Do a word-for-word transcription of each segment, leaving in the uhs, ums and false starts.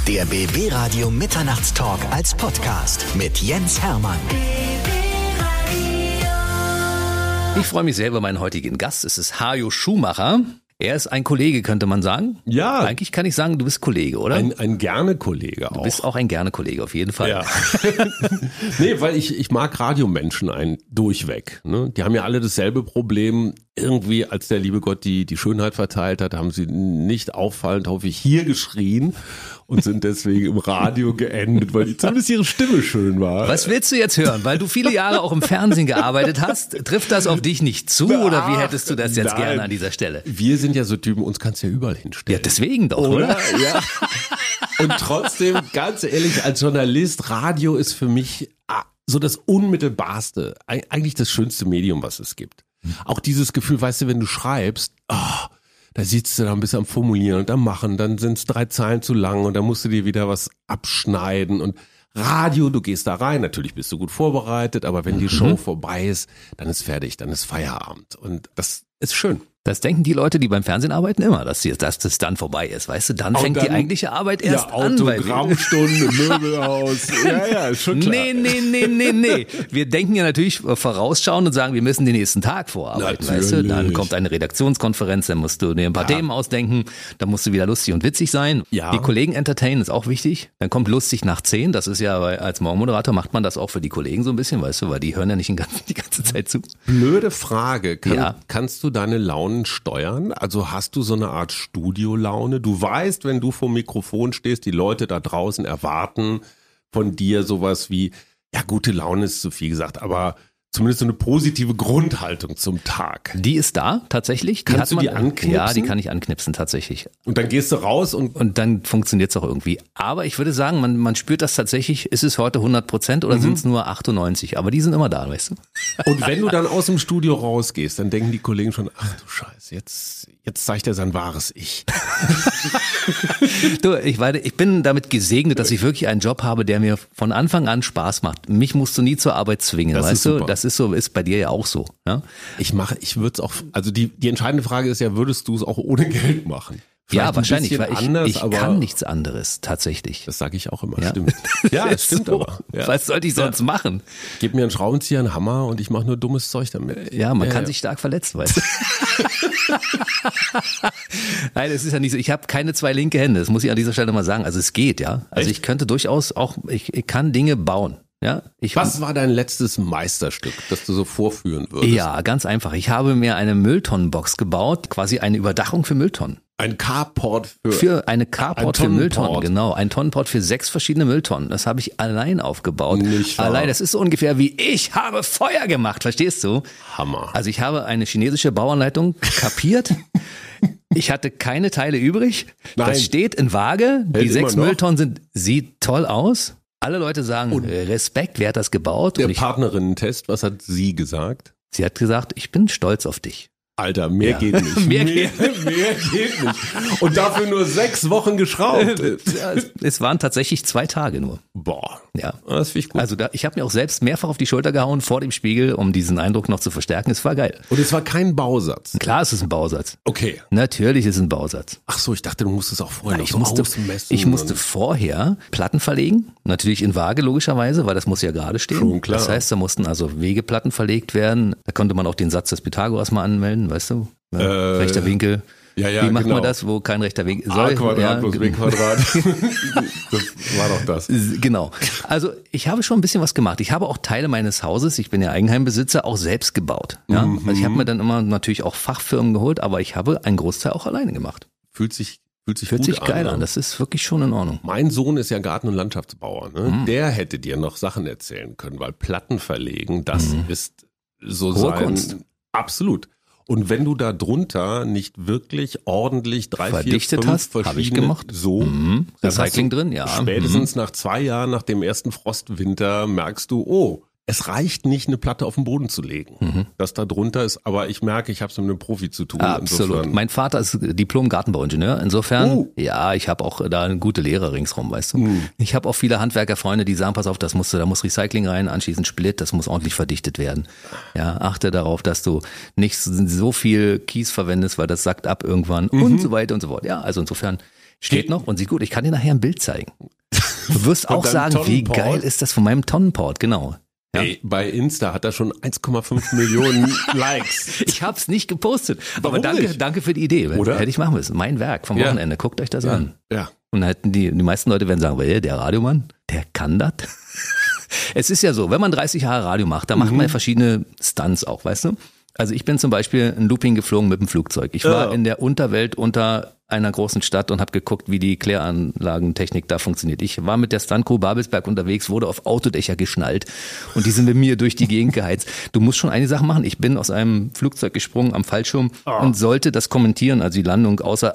Der B B-Radio Mitternachtstalk als Podcast mit Jens Hermann. Ich freue mich sehr über meinen heutigen Gast. Es ist Hajo Schumacher. Er ist ein Kollege, könnte man sagen. Ja. Eigentlich kann ich sagen, du bist Kollege, oder? Ein, ein gerne Kollege auch. Du bist auch ein gerne Kollege, auf jeden Fall. Ja. Nee, weil ich, ich mag Radiomenschen ein durchweg. Ne? Die haben ja alle dasselbe Problem. Irgendwie, als der liebe Gott die, die Schönheit verteilt hat, haben sie nicht auffallend, hoffe ich, hier geschrien und sind deswegen im Radio geendet, weil die, zumindest ihre Stimme schön war. Was willst du jetzt hören? Weil du viele Jahre auch im Fernsehen gearbeitet hast, trifft das auf dich nicht zu oder wie hättest du das jetzt Nein. gerne an dieser Stelle? Wir sind ja so Typen, uns kannst du ja überall hinstellen. Ja, deswegen doch, oder? Oder? Ja. Und trotzdem, ganz ehrlich, als Journalist, Radio ist für mich so das unmittelbarste, eigentlich das schönste Medium, was es gibt. Auch dieses Gefühl, weißt du, wenn du schreibst, oh, da sitzt du da ein bisschen am Formulieren und am Machen, dann sind es drei Zeilen zu lang und dann musst du dir wieder was abschneiden und Radio, du gehst da rein, natürlich bist du gut vorbereitet, aber wenn die Show vorbei ist, dann ist fertig, dann ist Feierabend und das ist schön. Das denken die Leute, die beim Fernsehen arbeiten, immer, dass, die, dass das dann vorbei ist. Weißt du, dann Auch fängt dann, die eigentliche Arbeit erst ja, an. Autogrammstunde, Möbelhaus. Ja, ja, ist schon klar. Nee, nee, nee, nee, nee. Wir denken ja natürlich vorausschauen und sagen, wir müssen den nächsten Tag vorarbeiten. Weißt du? Dann kommt eine Redaktionskonferenz, dann musst du dir ein paar ja. Themen ausdenken, dann musst du wieder lustig und witzig sein. Ja. Die Kollegen entertainen ist auch wichtig. Dann kommt lustig nach zehn. Das ist ja, als Morgenmoderator macht man das auch für die Kollegen so ein bisschen, weißt du, weil die hören ja nicht die ganze, die ganze Zeit zu. Blöde Frage. Kann, ja. Kannst du deine Launen steuern? Also hast du so eine Art Studiolaune? Du weißt, wenn du vor dem Mikrofon stehst, die Leute da draußen erwarten von dir sowas wie, ja, gute Laune ist zu viel gesagt, aber zumindest so eine positive Grundhaltung zum Tag. Die ist da, tatsächlich. Die Kannst hat du die man, anknipsen? Ja, die kann ich anknipsen, tatsächlich. Und dann gehst du raus und... Und dann funktioniert es auch irgendwie. Aber ich würde sagen, man, man spürt das tatsächlich, ist es heute hundert Prozent oder mhm. sind es nur achtundneunzig? Aber die sind immer da, weißt du. Und wenn du dann aus dem Studio rausgehst, dann denken die Kollegen schon, ach du Scheiße, jetzt, jetzt zeigt er sein wahres Ich. Du, ich, weiß, ich bin damit gesegnet, dass ich wirklich einen Job habe, der mir von Anfang an Spaß macht. Mich musst du nie zur Arbeit zwingen, das weißt du. Super. Das ist so, ist bei dir ja auch so. Ja? Ich mache, ich würde es auch, also die, die entscheidende Frage ist ja, würdest du es auch ohne Geld machen? Vielleicht ja, wahrscheinlich, weil ich, anders, ich aber kann nichts anderes, tatsächlich. Das sage ich auch immer, ja. stimmt. Ja, das stimmt so. aber. Ja. Was sollte ich sonst ja. machen? Gib mir einen Schraubenzieher, einen Hammer und ich mache nur dummes Zeug damit. Ja, man ja, kann ja. sich stark verletzen, weißt du. Nein, es ist ja nicht so, ich habe keine zwei linke Hände, das muss ich an dieser Stelle mal sagen. Also es geht, ja. Also Echt? Ich könnte durchaus auch, ich, ich kann Dinge bauen. Ja, ich, Was war dein letztes Meisterstück, das du so vorführen würdest? Ja, ganz einfach. Ich habe mir eine Mülltonnenbox gebaut, quasi eine Überdachung für Mülltonnen. Ein Carport für... Für eine Carport für Mülltonnen, genau. Ein Tonnenport für sechs verschiedene Mülltonnen. Das habe ich allein aufgebaut. Nicht wahr. Allein, das ist so ungefähr wie ich habe Feuer gemacht, verstehst du? Hammer. Also ich habe eine chinesische Bauanleitung kapiert. Ich hatte keine Teile übrig. Nein. Das steht in Waage. Hält Die sechs immer noch. Mülltonnen sind, sieht toll aus. Alle Leute sagen, und Respekt, wer hat das gebaut? Der und ich, Partnerinnen-Test, was hat sie gesagt? Sie hat gesagt, ich bin stolz auf dich. Alter, mehr Ja. geht nicht. Mehr mehr, mehr geht nicht. Und dafür nur sechs Wochen geschraubt. Ja, es, es waren tatsächlich zwei Tage nur. Boah, Ja. das finde ich gut. Also da, ich habe mir auch selbst mehrfach auf die Schulter gehauen vor dem Spiegel, um diesen Eindruck noch zu verstärken. Es war geil. Und es war kein Bausatz. Klar, es ist ein Bausatz. Okay. Natürlich ist es ein Bausatz. Ach so, ich dachte, du musstest auch vorher noch Ich so musste, ausmessen. ich musste und- vorher Platten verlegen, natürlich in Waage logischerweise, weil das muss ja gerade stehen. Schon klar. Das heißt, da mussten also Wegeplatten verlegt werden. Da konnte man auch den Satz des Pythagoras mal anmelden, weißt du? Ja, Äh, rechter Winkel. ja, ja, Wie macht genau. man das, wo kein rechter Winkel A soll? Quadrat Ja, plus B Quadrat. Das war doch das. Genau. Also ich habe schon ein bisschen was gemacht. Ich habe auch Teile meines Hauses, ich bin ja Eigenheimbesitzer, auch selbst gebaut. Ja? Mhm. Also ich habe mir dann immer natürlich auch Fachfirmen geholt, aber ich habe einen Großteil auch alleine gemacht. Fühlt sich, fühlt sich Fühlt gut sich geil an. an. Das ist wirklich schon in Ordnung. Mein Sohn ist ja Garten- und Landschaftsbauer. Ne? Mhm. Der hätte dir noch Sachen erzählen können, weil Platten verlegen, das Mhm. ist so Hohe sein... Kunst. Absolut. Und wenn du da drunter nicht wirklich ordentlich drei, Verdichtet vier, fünf hast, verschiedene... habe ich gemacht. So. Mhm. Das heißt, Recycling drin, ja. Spätestens nach zwei Jahren, nach dem ersten Frostwinter, merkst du, oh, es reicht nicht, eine Platte auf den Boden zu legen. Mhm. Das da drunter ist, aber ich merke, ich habe es mit einem Profi zu tun. Absolut. Insofern. Mein Vater ist Diplom-Gartenbauingenieur. Insofern, Oh. ja, ich habe auch da eine gute Lehre ringsrum, weißt du. Mhm. Ich habe auch viele Handwerkerfreunde, die sagen, pass auf, das musst du, da muss Recycling rein, anschließend Split, das muss ordentlich verdichtet werden. Ja, achte darauf, dass du nicht so viel Kies verwendest, weil das sackt ab irgendwann Mhm. und so weiter und so fort. Ja, also insofern steht noch und sieht gut. Ich kann dir nachher ein Bild zeigen. Du wirst Von auch deinem sagen, wie Tonnenport? geil ist das von meinem Tonnenport, genau. Ja. Ey, bei Insta hat er schon eins Komma fünf Millionen Likes. Ich hab's nicht gepostet, aber Warum danke, nicht? danke für die Idee. Oder? Hätte ich machen müssen. Mein Werk vom Ja. Wochenende. Guckt euch das Ja. an. Ja. Und hätten die, die meisten Leute werden sagen, well, der Radiomann, der kann das. Es ist ja so, wenn man dreißig Jahre Radio macht, dann macht man ja verschiedene Stunts auch, weißt du? Also ich bin zum Beispiel ein Looping geflogen mit dem Flugzeug. Ich war Ja. in der Unterwelt unter einer großen Stadt und habe geguckt, wie die Kläranlagentechnik da funktioniert. Ich war mit der Stuntcrew Babelsberg unterwegs, wurde auf Autodächer geschnallt und die sind mit mir durch die Gegend geheizt. Du musst schon einige Sachen machen. Ich bin aus einem Flugzeug gesprungen am Fallschirm und sollte das kommentieren, also die Landung, außer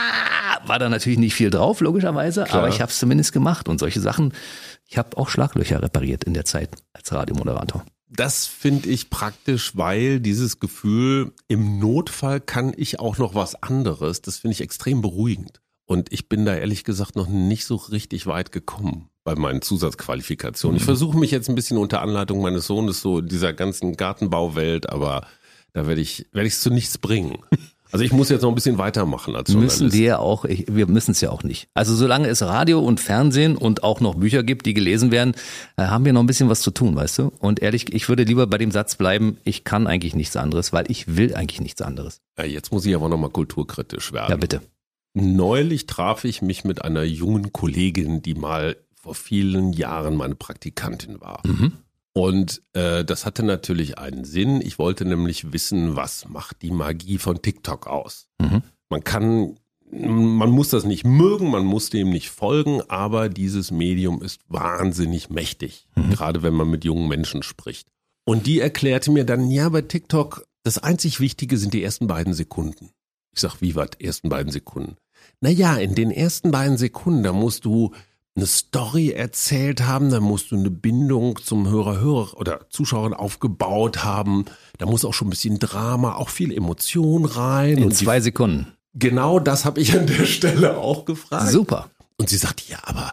ah, war da natürlich nicht viel drauf, logischerweise, Klar. aber ich habe es zumindest gemacht und solche Sachen. Ich habe auch Schlaglöcher repariert in der Zeit als Radiomoderator. Das finde ich praktisch, weil dieses Gefühl, im Notfall kann ich auch noch was anderes, das finde ich extrem beruhigend. Und ich bin da ehrlich gesagt noch nicht so richtig weit gekommen bei meinen Zusatzqualifikationen. Ich versuche mich jetzt ein bisschen unter Anleitung meines Sohnes so in dieser ganzen Gartenbauwelt, aber da werde ich werde ich es zu nichts bringen. Also ich muss jetzt noch ein bisschen weitermachen als Journalist. Müssen wir ja auch, ich, wir müssen es ja auch nicht. Also solange es Radio und Fernsehen und auch noch Bücher gibt, die gelesen werden, äh, haben wir noch ein bisschen was zu tun, weißt du? Und ehrlich, ich würde lieber bei dem Satz bleiben, ich kann eigentlich nichts anderes, weil ich will eigentlich nichts anderes. Ja, jetzt muss ich aber noch mal kulturkritisch werden. Ja, bitte. Neulich traf ich mich mit einer jungen Kollegin, die mal vor vielen Jahren meine Praktikantin war. Mhm. Und äh, das hatte natürlich einen Sinn. Ich wollte nämlich wissen, was macht die Magie von TikTok aus? Mhm. Man kann, man muss das nicht mögen, man muss dem nicht folgen, aber dieses Medium ist wahnsinnig mächtig, Mhm. gerade wenn man mit jungen Menschen spricht. Und die erklärte mir dann, ja, bei TikTok, das einzig Wichtige sind die ersten beiden Sekunden. Ich sag, wie war die ersten beiden Sekunden? Naja, in den ersten beiden Sekunden, da musst du eine Story erzählt haben, da musst du eine Bindung zum Hörer, Hörer oder Zuschauern aufgebaut haben. Da muss auch schon ein bisschen Drama, auch viel Emotion rein. In und zwei Sekunden. die, genau das habe ich an der Stelle auch gefragt. Super. Und sie sagte, ja, aber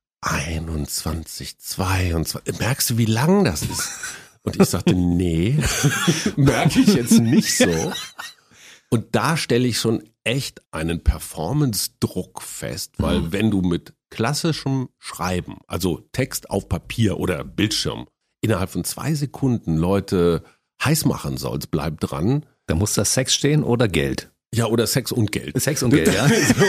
einundzwanzig, zweiundzwanzig, merkst du, wie lang das ist? Und ich sagte, nee, merke ich jetzt nicht so. Und da stelle ich schon echt einen Performance-Druck fest, weil Mhm. wenn du mit klassischem Schreiben, also Text auf Papier oder Bildschirm, innerhalb von zwei Sekunden Leute heiß machen sollst, bleib dran. Da muss da Sex stehen oder Geld. Ja, oder Sex und Geld. Sex und Geld, ja.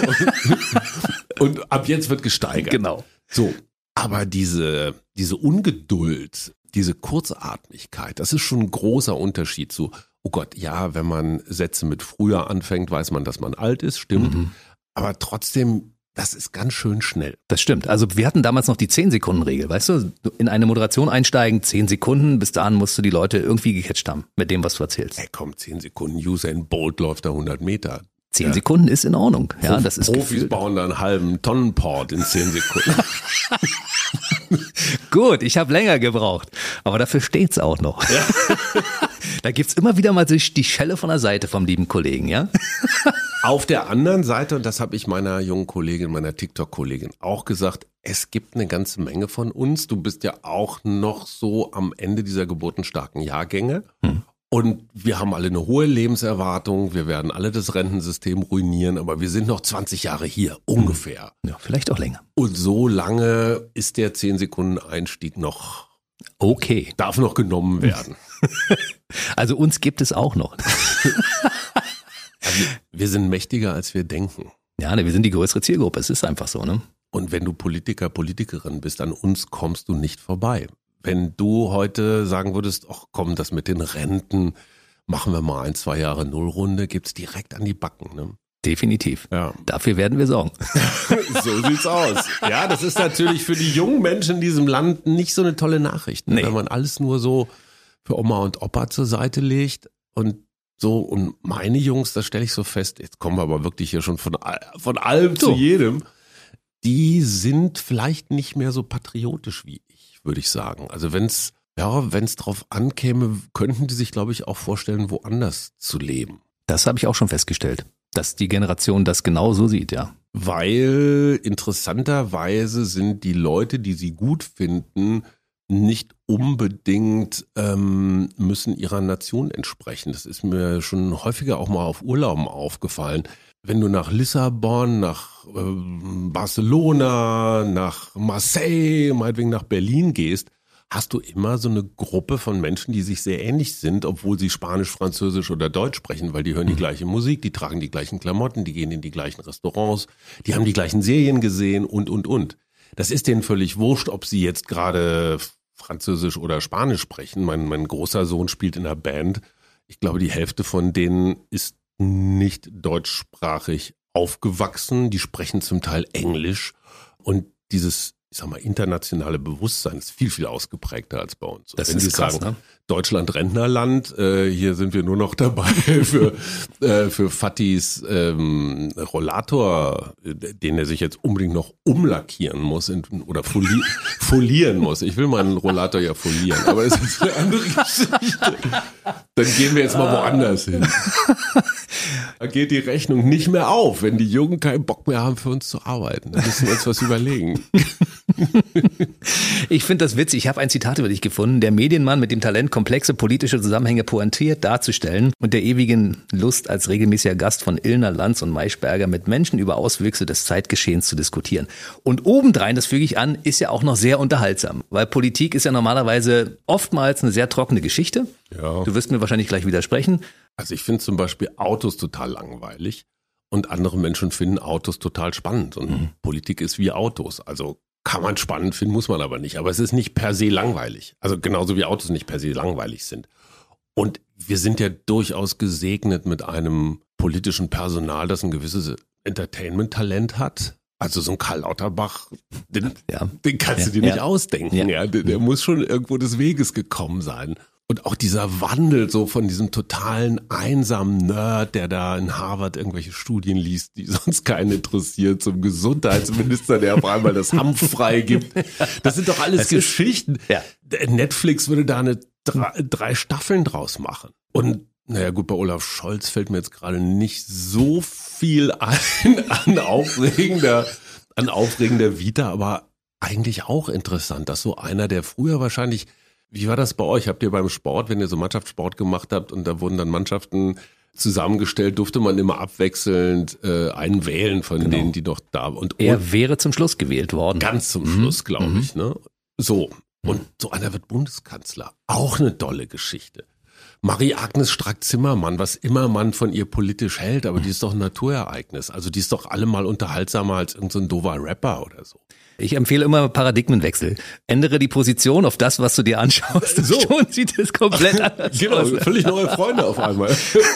Und ab jetzt wird gesteigert. Genau. So, aber diese, diese Ungeduld, diese Kurzatmigkeit, das ist schon ein großer Unterschied zu, oh Gott, ja, wenn man Sätze mit früher anfängt, weiß man, dass man alt ist, stimmt. Mhm. Aber trotzdem, das ist ganz schön schnell. Das stimmt. Also wir hatten damals noch die zehn-Sekunden-Regel, weißt du? In eine Moderation einsteigen, zehn Sekunden, bis dahin musst du die Leute irgendwie gecatcht haben mit dem, was du erzählst. Ey, komm, zehn Sekunden, Usain Bolt läuft da hundert Meter. Zehn Ja. Sekunden ist in Ordnung. Ja, Prof- das ist Profis gefühlt. bauen da einen halben Tonnenport in zehn Sekunden. Gut, ich habe länger gebraucht, aber dafür steht's auch noch. Ja. Da gibt's immer wieder mal die die Schelle von der Seite vom lieben Kollegen, ja? Auf der anderen Seite, und das habe ich meiner jungen Kollegin, meiner TikTok-Kollegin auch gesagt, es gibt eine ganze Menge von uns. Du bist ja auch noch so am Ende dieser geburtenstarken Jahrgänge. Hm. Und wir haben alle eine hohe Lebenserwartung. Wir werden alle das Rentensystem ruinieren, aber wir sind noch zwanzig Jahre hier, ungefähr. Ja, vielleicht auch länger. Und so lange ist der zehn Sekunden Einstieg noch, Okay. darf noch genommen werden. Also uns gibt es auch noch. Also wir sind mächtiger, als wir denken. Ja, ne, wir sind die größere Zielgruppe. Es ist einfach so, ne? Und wenn du Politiker, Politikerin bist, an uns kommst du nicht vorbei. Wenn du heute sagen würdest, ach komm, das mit den Renten, machen wir mal ein, zwei Jahre Nullrunde, gibt's direkt an die Backen. Ne? Definitiv. Ja. Dafür werden wir sorgen. So sieht's aus. Ja, das ist natürlich für die jungen Menschen in diesem Land nicht so eine tolle Nachricht. Ne? Nee. Wenn man alles nur so für Oma und Opa zur Seite legt und so, und meine Jungs, das stelle ich so fest, jetzt kommen wir aber wirklich hier schon von, all- von allem So. zu jedem, die sind vielleicht nicht mehr so patriotisch wie ich, würde ich sagen. Also wenn's, ja, wenn's drauf ankäme, könnten die sich, glaube ich, auch vorstellen, woanders zu leben. Das habe ich auch schon festgestellt, dass die Generation das genau so sieht, ja. Weil interessanterweise sind die Leute, die sie gut finden, nicht unbedingt ähm, müssen ihrer Nation entsprechen. Das ist mir schon häufiger auch mal auf Urlauben aufgefallen. wenn du nach Lissabon, nach äh, Barcelona, nach Marseille, meinetwegen nach Berlin gehst, hast du immer so eine Gruppe von Menschen, die sich sehr ähnlich sind, obwohl sie Spanisch, Französisch oder Deutsch sprechen, weil die hören die gleiche Musik, die tragen die gleichen Klamotten, die gehen in die gleichen Restaurants, die haben die gleichen Serien gesehen und, und, und. Das ist denen völlig wurscht, ob sie jetzt gerade Französisch oder Spanisch sprechen. Mein, mein großer Sohn spielt in einer Band. Ich glaube, die Hälfte von denen ist nicht deutschsprachig aufgewachsen. Die sprechen zum Teil Englisch. Und dieses, ich sag mal, internationale Bewusstsein ist viel, viel ausgeprägter als bei uns. Das Wenn ist die krass, sagen, ne? Deutschland Rentnerland, äh, hier sind wir nur noch dabei für äh, für Fattis ähm, Rollator, den er sich jetzt unbedingt noch umlackieren muss in, oder foli- folieren muss. Ich will meinen Rollator ja folieren, aber das ist eine andere Geschichte. Dann gehen wir jetzt mal woanders hin. Da geht die Rechnung nicht mehr auf, wenn die Jungen keinen Bock mehr haben, für uns zu arbeiten. Da müssen wir uns was überlegen. Ich finde das witzig. Ich habe ein Zitat über dich gefunden. Der Medienmann mit dem Talent, komplexe politische Zusammenhänge pointiert darzustellen und der ewigen Lust, als regelmäßiger Gast von Illner, Lanz und Maischberger mit Menschen über Auswüchse des Zeitgeschehens zu diskutieren. Und obendrein, das füge ich an, ist ja auch noch sehr unterhaltsam, weil Politik ist ja normalerweise oftmals eine sehr trockene Geschichte. Ja. Du wirst mir wahrscheinlich gleich widersprechen. Also ich finde zum Beispiel Autos total langweilig und andere Menschen finden Autos total spannend und mhm. Politik ist wie Autos. Also kann man spannend finden, muss man aber nicht. Aber es ist nicht per se langweilig. Also genauso wie Autos nicht per se langweilig sind. Und wir sind ja durchaus gesegnet mit einem politischen Personal, das ein gewisses Entertainment-Talent hat. Also so ein Karl Lauterbach, den, ja. den kannst ja. du dir nicht ja. ausdenken. Ja. Ja, der, der muss schon irgendwo des Weges gekommen sein. Und auch dieser Wandel so von diesem totalen einsamen Nerd, der da in Harvard irgendwelche Studien liest, die sonst keinen interessiert, zum Gesundheitsminister, der auf einmal das Hanf freigibt. Das sind doch alles das Geschichten. Ist, ja. Netflix würde da eine drei, drei Staffeln draus machen. Und naja gut, bei Olaf Scholz fällt mir jetzt gerade nicht so viel ein an aufregender, an aufregender Vita, aber eigentlich auch interessant, dass so einer, der früher wahrscheinlich. Wie war das bei euch? Habt ihr beim Sport, wenn ihr so Mannschaftssport gemacht habt und da wurden dann Mannschaften zusammengestellt, durfte man immer abwechselnd äh, einen wählen von genau. denen, die noch da waren? Und er wäre zum Schluss gewählt worden. Ganz zum mhm. Schluss, glaube mhm. ich. Ne? So, und so einer wird Bundeskanzler. Auch eine tolle Geschichte. Marie-Agnes Strack-Zimmermann, was immer man von ihr politisch hält, aber die ist doch ein Naturereignis. Also die ist doch allemal unterhaltsamer als irgendein so doofer Rapper oder so. Ich empfehle immer Paradigmenwechsel. Ändere die Position auf das, was du dir anschaust. So. Schon sieht es komplett anders genau, aus. Völlig neue Freunde auf einmal.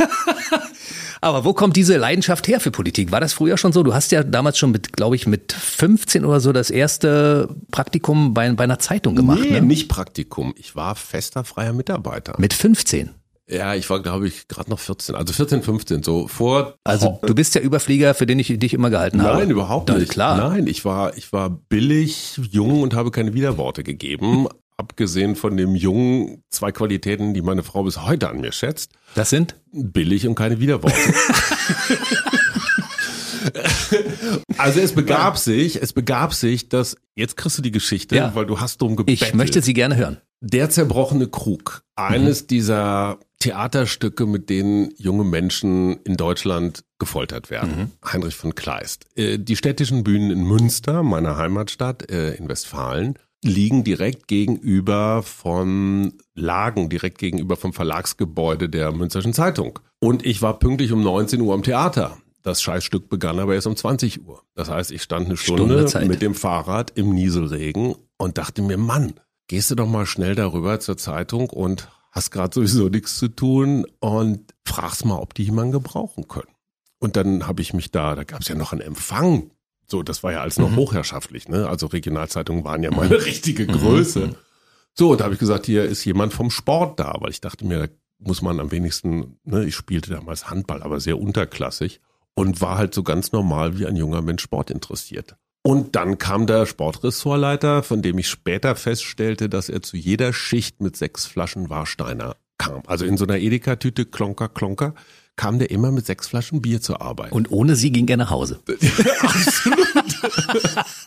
Aber wo kommt diese Leidenschaft her für Politik? War das früher schon so? Du hast ja damals schon mit, glaube ich, mit fünfzehn oder so das erste Praktikum bei, bei einer Zeitung gemacht. Nee, ne? nicht Praktikum. Ich war fester freier Mitarbeiter. Mit fünfzehn? Ja, ich war, glaube ich, gerade noch vierzehn, also vierzehn, fünfzehn, so vor. Also du bist der Überflieger, für den ich dich immer gehalten habe. Nein, überhaupt nicht. Nein, klar. Nein, ich war, ich war billig, jung und habe keine Widerworte gegeben. Abgesehen von dem Jungen, zwei Qualitäten, die meine Frau bis heute an mir schätzt. Das sind? Billig und keine Widerworte. Also es begab sich, es begab sich, dass, jetzt kriegst du die Geschichte, ja. weil du hast drum gebettelt. Ich möchte sie gerne hören. Der zerbrochene Krug, eines mhm. dieser Theaterstücke, mit denen junge Menschen in Deutschland gefoltert werden. Mhm. Heinrich von Kleist. Die städtischen Bühnen in Münster, meiner Heimatstadt in Westfalen, liegen direkt gegenüber von Lagen, direkt gegenüber vom Verlagsgebäude der Münsterschen Zeitung. Und ich war pünktlich um neunzehn Uhr am Theater. Das Scheißstück begann aber erst um zwanzig Uhr. Das heißt, ich stand eine Stunde, Stunde mit dem Fahrrad im Nieselregen und dachte mir, Mann, gehst du doch mal schnell darüber zur Zeitung und hast gerade sowieso nichts zu tun und fragst mal, ob die jemanden gebrauchen können. Und dann habe ich mich da, da gab es ja noch einen Empfang. So, das war ja alles noch mhm. hochherrschaftlich, ne? Also Regionalzeitungen waren ja mal eine richtige Größe. Mhm. So, und da habe ich gesagt, hier ist jemand vom Sport da, weil ich dachte mir, da muss man am wenigsten, ne, ich spielte damals Handball, aber sehr unterklassig und war halt so ganz normal wie ein junger Mensch Sport interessiert. Und dann kam der Sportressortleiter, von dem ich später feststellte, dass er zu jeder Schicht mit sechs Flaschen Warsteiner kam. Also in so einer Edeka-Tüte, klonker, klonker, kam der immer mit sechs Flaschen Bier zur Arbeit. Und ohne sie ging er nach Hause. Absolut.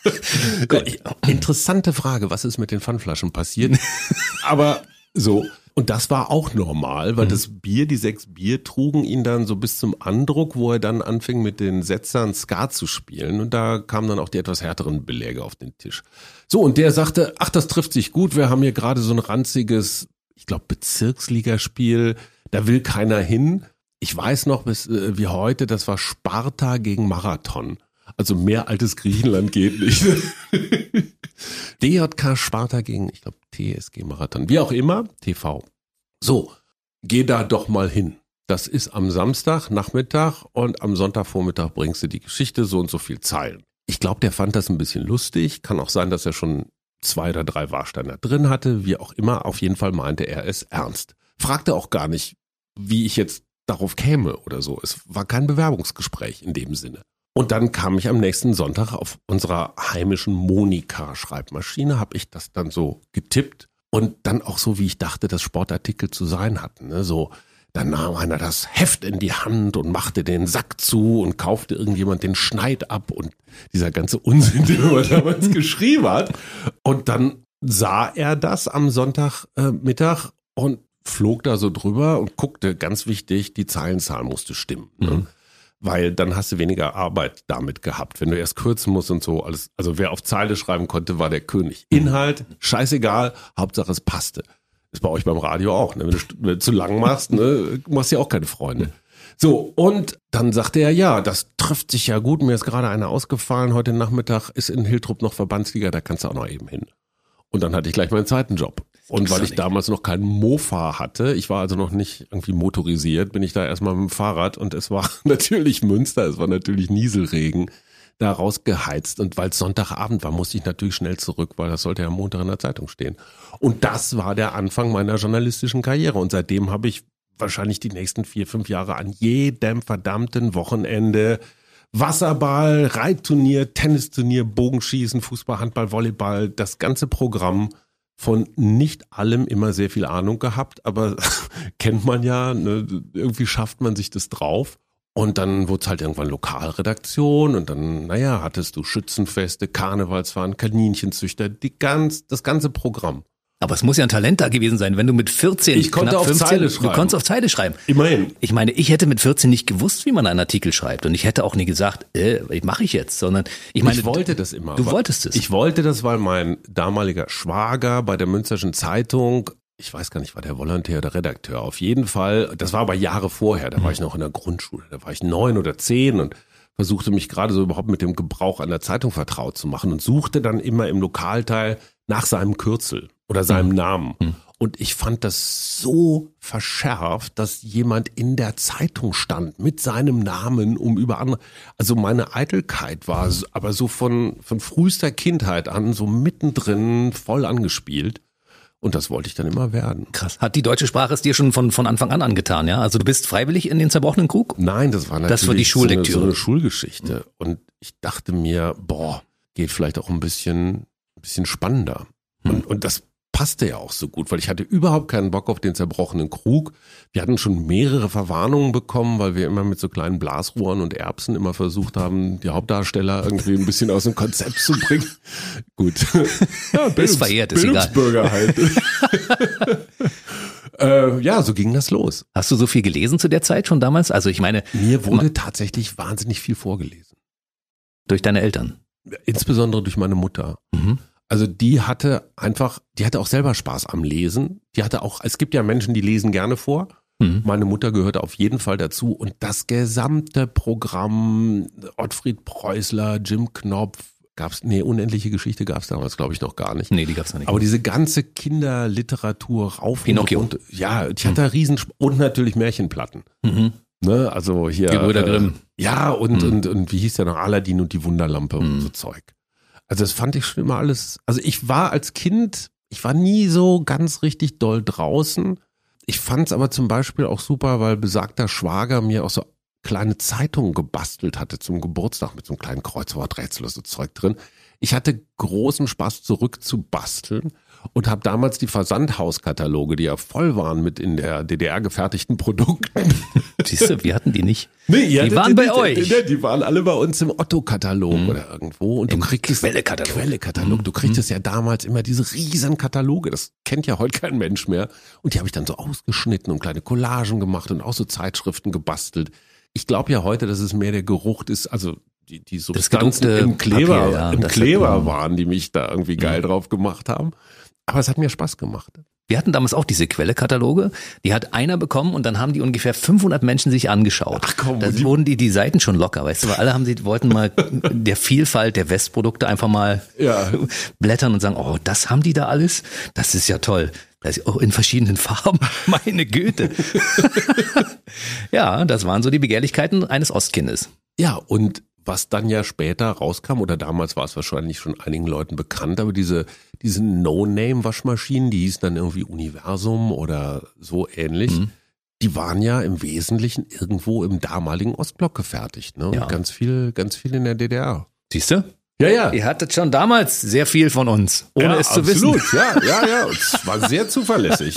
Interessante Frage, was ist mit den Pfandflaschen passiert? Aber so, Und das war auch normal, weil mhm. das Bier, die sechs Bier trugen ihn dann so bis zum Andruck, wo er dann anfing mit den Setzern Ska zu spielen. Und da kamen dann auch die etwas härteren Beläge auf den Tisch. So, und der sagte, ach, das trifft sich gut, wir haben hier gerade so ein ranziges, ich glaube, Bezirksligaspiel, da will keiner hin. Ich weiß noch bis äh, wie heute, das war Sparta gegen Marathon. Also mehr altes Griechenland geht nicht. D J K Sparta gegen, ich glaube, T S G Marathon. Wie auch immer, T V. So, geh da doch mal hin. Das ist am Samstag Nachmittag und am Sonntagvormittag bringst du die Geschichte so und so viel Zeilen. Ich glaube, der fand das ein bisschen lustig. Kann auch sein, dass er schon zwei oder drei Warsteiner drin hatte. Wie auch immer, auf jeden Fall meinte er es ernst. Fragte auch gar nicht, wie ich jetzt darauf käme oder so. Es war kein Bewerbungsgespräch in dem Sinne. Und dann kam ich am nächsten Sonntag auf unserer heimischen Monika-Schreibmaschine, habe ich das dann so getippt und dann auch so, wie ich dachte, dass Sportartikel zu sein hatten. Ne? So, dann nahm einer das Heft in die Hand und machte den Sack zu und kaufte irgendjemand den Schneid ab und dieser ganze Unsinn, den man damals geschrieben hat. Und dann sah er das am Sonntagmittag und flog da so drüber und guckte, ganz wichtig, die Zeilenzahl musste stimmen. Ne? Mhm. Weil dann hast du weniger Arbeit damit gehabt, wenn du erst kürzen musst und so alles. Also wer auf Zeile schreiben konnte, war der König. Inhalt, scheißegal, Hauptsache es passte. Ist bei euch beim Radio auch, ne? Wenn du, wenn du zu lang machst, ne, machst du ja auch keine Freunde. So, und dann sagte er, ja, das trifft sich ja gut. Mir ist gerade einer ausgefallen, heute Nachmittag ist in Hiltrup noch Verbandsliga, da kannst du auch noch eben hin. Und dann hatte ich gleich meinen zweiten Job. Und weil ich damals noch keinen Mofa hatte, ich war also noch nicht irgendwie motorisiert, bin ich da erstmal mit dem Fahrrad und es war natürlich Münster, es war natürlich Nieselregen, da rausgeheizt. Und weil es Sonntagabend war, musste ich natürlich schnell zurück, weil das sollte ja am Montag in der Zeitung stehen. Und das war der Anfang meiner journalistischen Karriere. Und seitdem habe ich wahrscheinlich die nächsten vier, fünf Jahre an jedem verdammten Wochenende Wasserball, Reitturnier, Tennisturnier, Bogenschießen, Fußball, Handball, Volleyball, das ganze Programm von nicht allem immer sehr viel Ahnung gehabt, aber kennt man ja, ne, irgendwie schafft man sich das drauf. Und dann wurde es halt irgendwann Lokalredaktion und dann, naja, hattest du Schützenfeste, Karnevalsfahren, Kaninchenzüchter, die ganz, das ganze Programm. Aber es muss ja ein Talent da gewesen sein, wenn du mit vierzehn, ich konnte knapp auf fünfzehn, Zeile schreiben. Du konntest auf Zeile schreiben. Immerhin. Ich meine, ich hätte mit vierzehn nicht gewusst, wie man einen Artikel schreibt und ich hätte auch nie gesagt, äh, was mache ich jetzt, sondern ich meine, ich wollte das immer. Du wolltest es. Ich wollte das, weil mein damaliger Schwager bei der Münsterschen Zeitung, ich weiß gar nicht, war der Volontär oder Redakteur, auf jeden Fall, das war aber Jahre vorher, da war ich noch in der Grundschule, da war ich neun oder zehn und versuchte mich gerade so überhaupt mit dem Gebrauch einer Zeitung vertraut zu machen und suchte dann immer im Lokalteil nach seinem Kürzel oder seinem mhm. Namen. Mhm. Und ich fand das so verschärft, dass jemand in der Zeitung stand mit seinem Namen, um über andere, also meine Eitelkeit war aber so von, von frühester Kindheit an so mittendrin voll angespielt. Und das wollte ich dann immer werden. Krass. Hat die deutsche Sprache es dir schon von, von Anfang an angetan, ja? Also du bist freiwillig in den zerbrochenen Krug? Nein, das war natürlich das war die Schullektüre. So eine, so eine Schulgeschichte. Und ich dachte mir, boah, geht vielleicht auch ein bisschen, ein bisschen spannender. Hm. Und, und das passte ja auch so gut, weil ich hatte überhaupt keinen Bock auf den zerbrochenen Krug. Wir hatten schon mehrere Verwarnungen bekommen, weil wir immer mit so kleinen Blasrohren und Erbsen immer versucht haben, die Hauptdarsteller irgendwie ein bisschen aus dem Konzept zu bringen. Gut. Ja, Bildungs- ist verjährt, ist Bildungsbürger egal. halt. äh, ja, so ging das los. Hast du so viel gelesen zu der Zeit schon damals? Also ich meine, mir wurde tatsächlich wahnsinnig viel vorgelesen. Durch deine Eltern? Insbesondere durch meine Mutter. Mhm. Also die hatte einfach, die hatte auch selber Spaß am Lesen. Die hatte auch, es gibt ja Menschen, die lesen gerne vor. Mhm. Meine Mutter gehörte auf jeden Fall dazu. Und das gesamte Programm, Ottfried Preußler, Jim Knopf, gab's, nee, Unendliche Geschichte gab's damals, glaube ich, noch gar nicht. Nee, die gab's noch nicht. Aber diese ganze Kinderliteratur rauf Pinocchio. Und, ja, die hatte mhm. riesen, und natürlich Märchenplatten. Mhm. Ne, also hier. Gebrüder Grimm. Äh, ja, und, mhm. und, und wie hieß der noch? Aladdin und die Wunderlampe mhm. und so Zeug. Also das fand ich schon immer alles, also ich war als Kind, ich war nie so ganz richtig doll draußen. Ich fand es aber zum Beispiel auch super, weil besagter Schwager mir auch so kleine Zeitungen gebastelt hatte zum Geburtstag mit so einem kleinen Kreuzworträtsel oder so Zeug drin. Ich hatte großen Spaß zurückzubasteln und habe damals die Versandhauskataloge, die ja voll waren mit in der D D R gefertigten Produkten. Siehst du, wir hatten die nicht. Nee, die waren bei euch. Die, die waren alle bei uns im Otto-Katalog mhm. oder irgendwo. Und du Im kriegst Quelle-Katalog. Quelle-Katalog. Du kriegst mhm. ja damals immer diese riesen Kataloge. Das kennt ja heute kein Mensch mehr. Und die habe ich dann so ausgeschnitten und kleine Collagen gemacht und auch so Zeitschriften gebastelt. Ich glaube ja heute, dass es mehr der Geruch ist, also die, die Substanzen im Kleber, Papier, ja, im Kleber waren, die mich da irgendwie geil mhm. drauf gemacht haben. Aber es hat mir Spaß gemacht. Wir hatten damals auch diese Quelle-Kataloge, die hat einer bekommen und dann haben die ungefähr fünfhundert Menschen sich angeschaut. Ach komm. Da wurden die, die Seiten schon locker, weißt du, weil alle haben sie, wollten mal der Vielfalt der Westprodukte einfach mal ja. blättern und sagen, oh, das haben die da alles? Das ist ja toll. Das ist auch in verschiedenen Farben, meine Güte. Ja, das waren so die Begehrlichkeiten eines Ostkindes. Ja, und was dann ja später rauskam, oder damals war es wahrscheinlich schon einigen Leuten bekannt, aber diese, diese No-Name-Waschmaschinen, die hießen dann irgendwie Universum oder so ähnlich, mhm. die waren ja im Wesentlichen irgendwo im damaligen Ostblock gefertigt, ne? Und ja. ganz viel, ganz viel in der D D R. Siehst du? Ja, ja. Ihr hattet schon damals sehr viel von uns, ohne ja, es zu absolut. wissen. Ja, ja, ja. Es war sehr zuverlässig.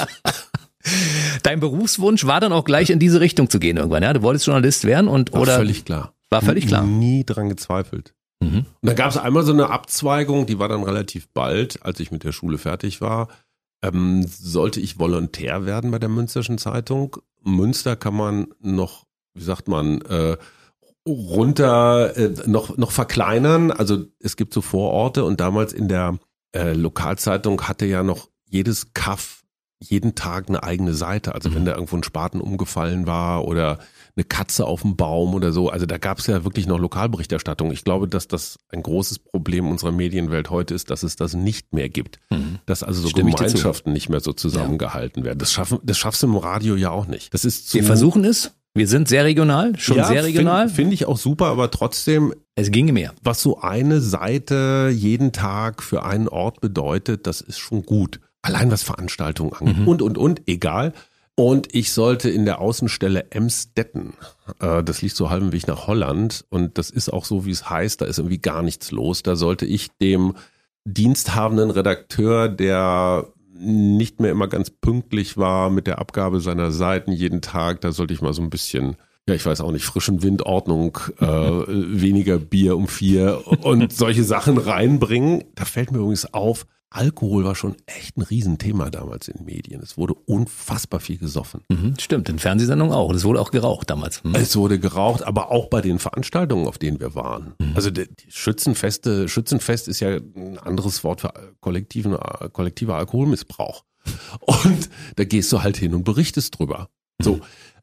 Dein Berufswunsch war dann auch gleich in diese Richtung zu gehen irgendwann, ja? Du wolltest Journalist werden und, war oder? Völlig klar. War völlig klar. Nie dran gezweifelt. Mhm. Und dann gab es einmal so eine Abzweigung, die war dann relativ bald, als ich mit der Schule fertig war. Ähm, sollte ich Volontär werden bei der Münsterschen Zeitung. Münster kann man noch, wie sagt man, äh, runter, äh, noch, noch verkleinern. Also es gibt so Vororte und damals in der äh, Lokalzeitung hatte ja noch jedes Kaff jeden Tag eine eigene Seite. Also mhm. wenn da irgendwo ein Spaten umgefallen war oder eine Katze auf dem Baum oder so. Also da gab es ja wirklich noch Lokalberichterstattung. Ich glaube, dass das ein großes Problem unserer Medienwelt heute ist, dass es das nicht mehr gibt. Mhm. Dass also so Stimme Gemeinschaften nicht mehr so zusammengehalten ja. werden. Das schaffen, das schaffst du im Radio ja auch nicht. Das ist zu, wir versuchen es. Wir sind sehr regional, schon ja, sehr regional. Finde find ich auch super, aber trotzdem. Es ginge mehr. Was so eine Seite jeden Tag für einen Ort bedeutet, das ist schon gut. Allein was Veranstaltungen angeht. Mhm. Und, und, und, egal. Und ich sollte in der Außenstelle Emsdetten, äh, das liegt so halben Weg nach Holland und das ist auch so, wie es heißt, da ist irgendwie gar nichts los. Da sollte ich dem diensthabenden Redakteur, der nicht mehr immer ganz pünktlich war mit der Abgabe seiner Seiten jeden Tag, da sollte ich mal so ein bisschen, ja ich weiß auch nicht, frischen Windordnung, äh, weniger Bier um vier und solche Sachen reinbringen. Da fällt mir übrigens auf, Alkohol war schon echt ein Riesenthema damals in Medien. Es wurde unfassbar viel gesoffen. Mhm, stimmt, in Fernsehsendungen auch. Und es wurde auch geraucht damals. Mhm. Es wurde geraucht, aber auch bei den Veranstaltungen, auf denen wir waren. Mhm. Also die Schützenfeste, Schützenfest ist ja ein anderes Wort für kollektiven, kollektiver Alkoholmissbrauch. Und da gehst du halt hin und berichtest drüber. So.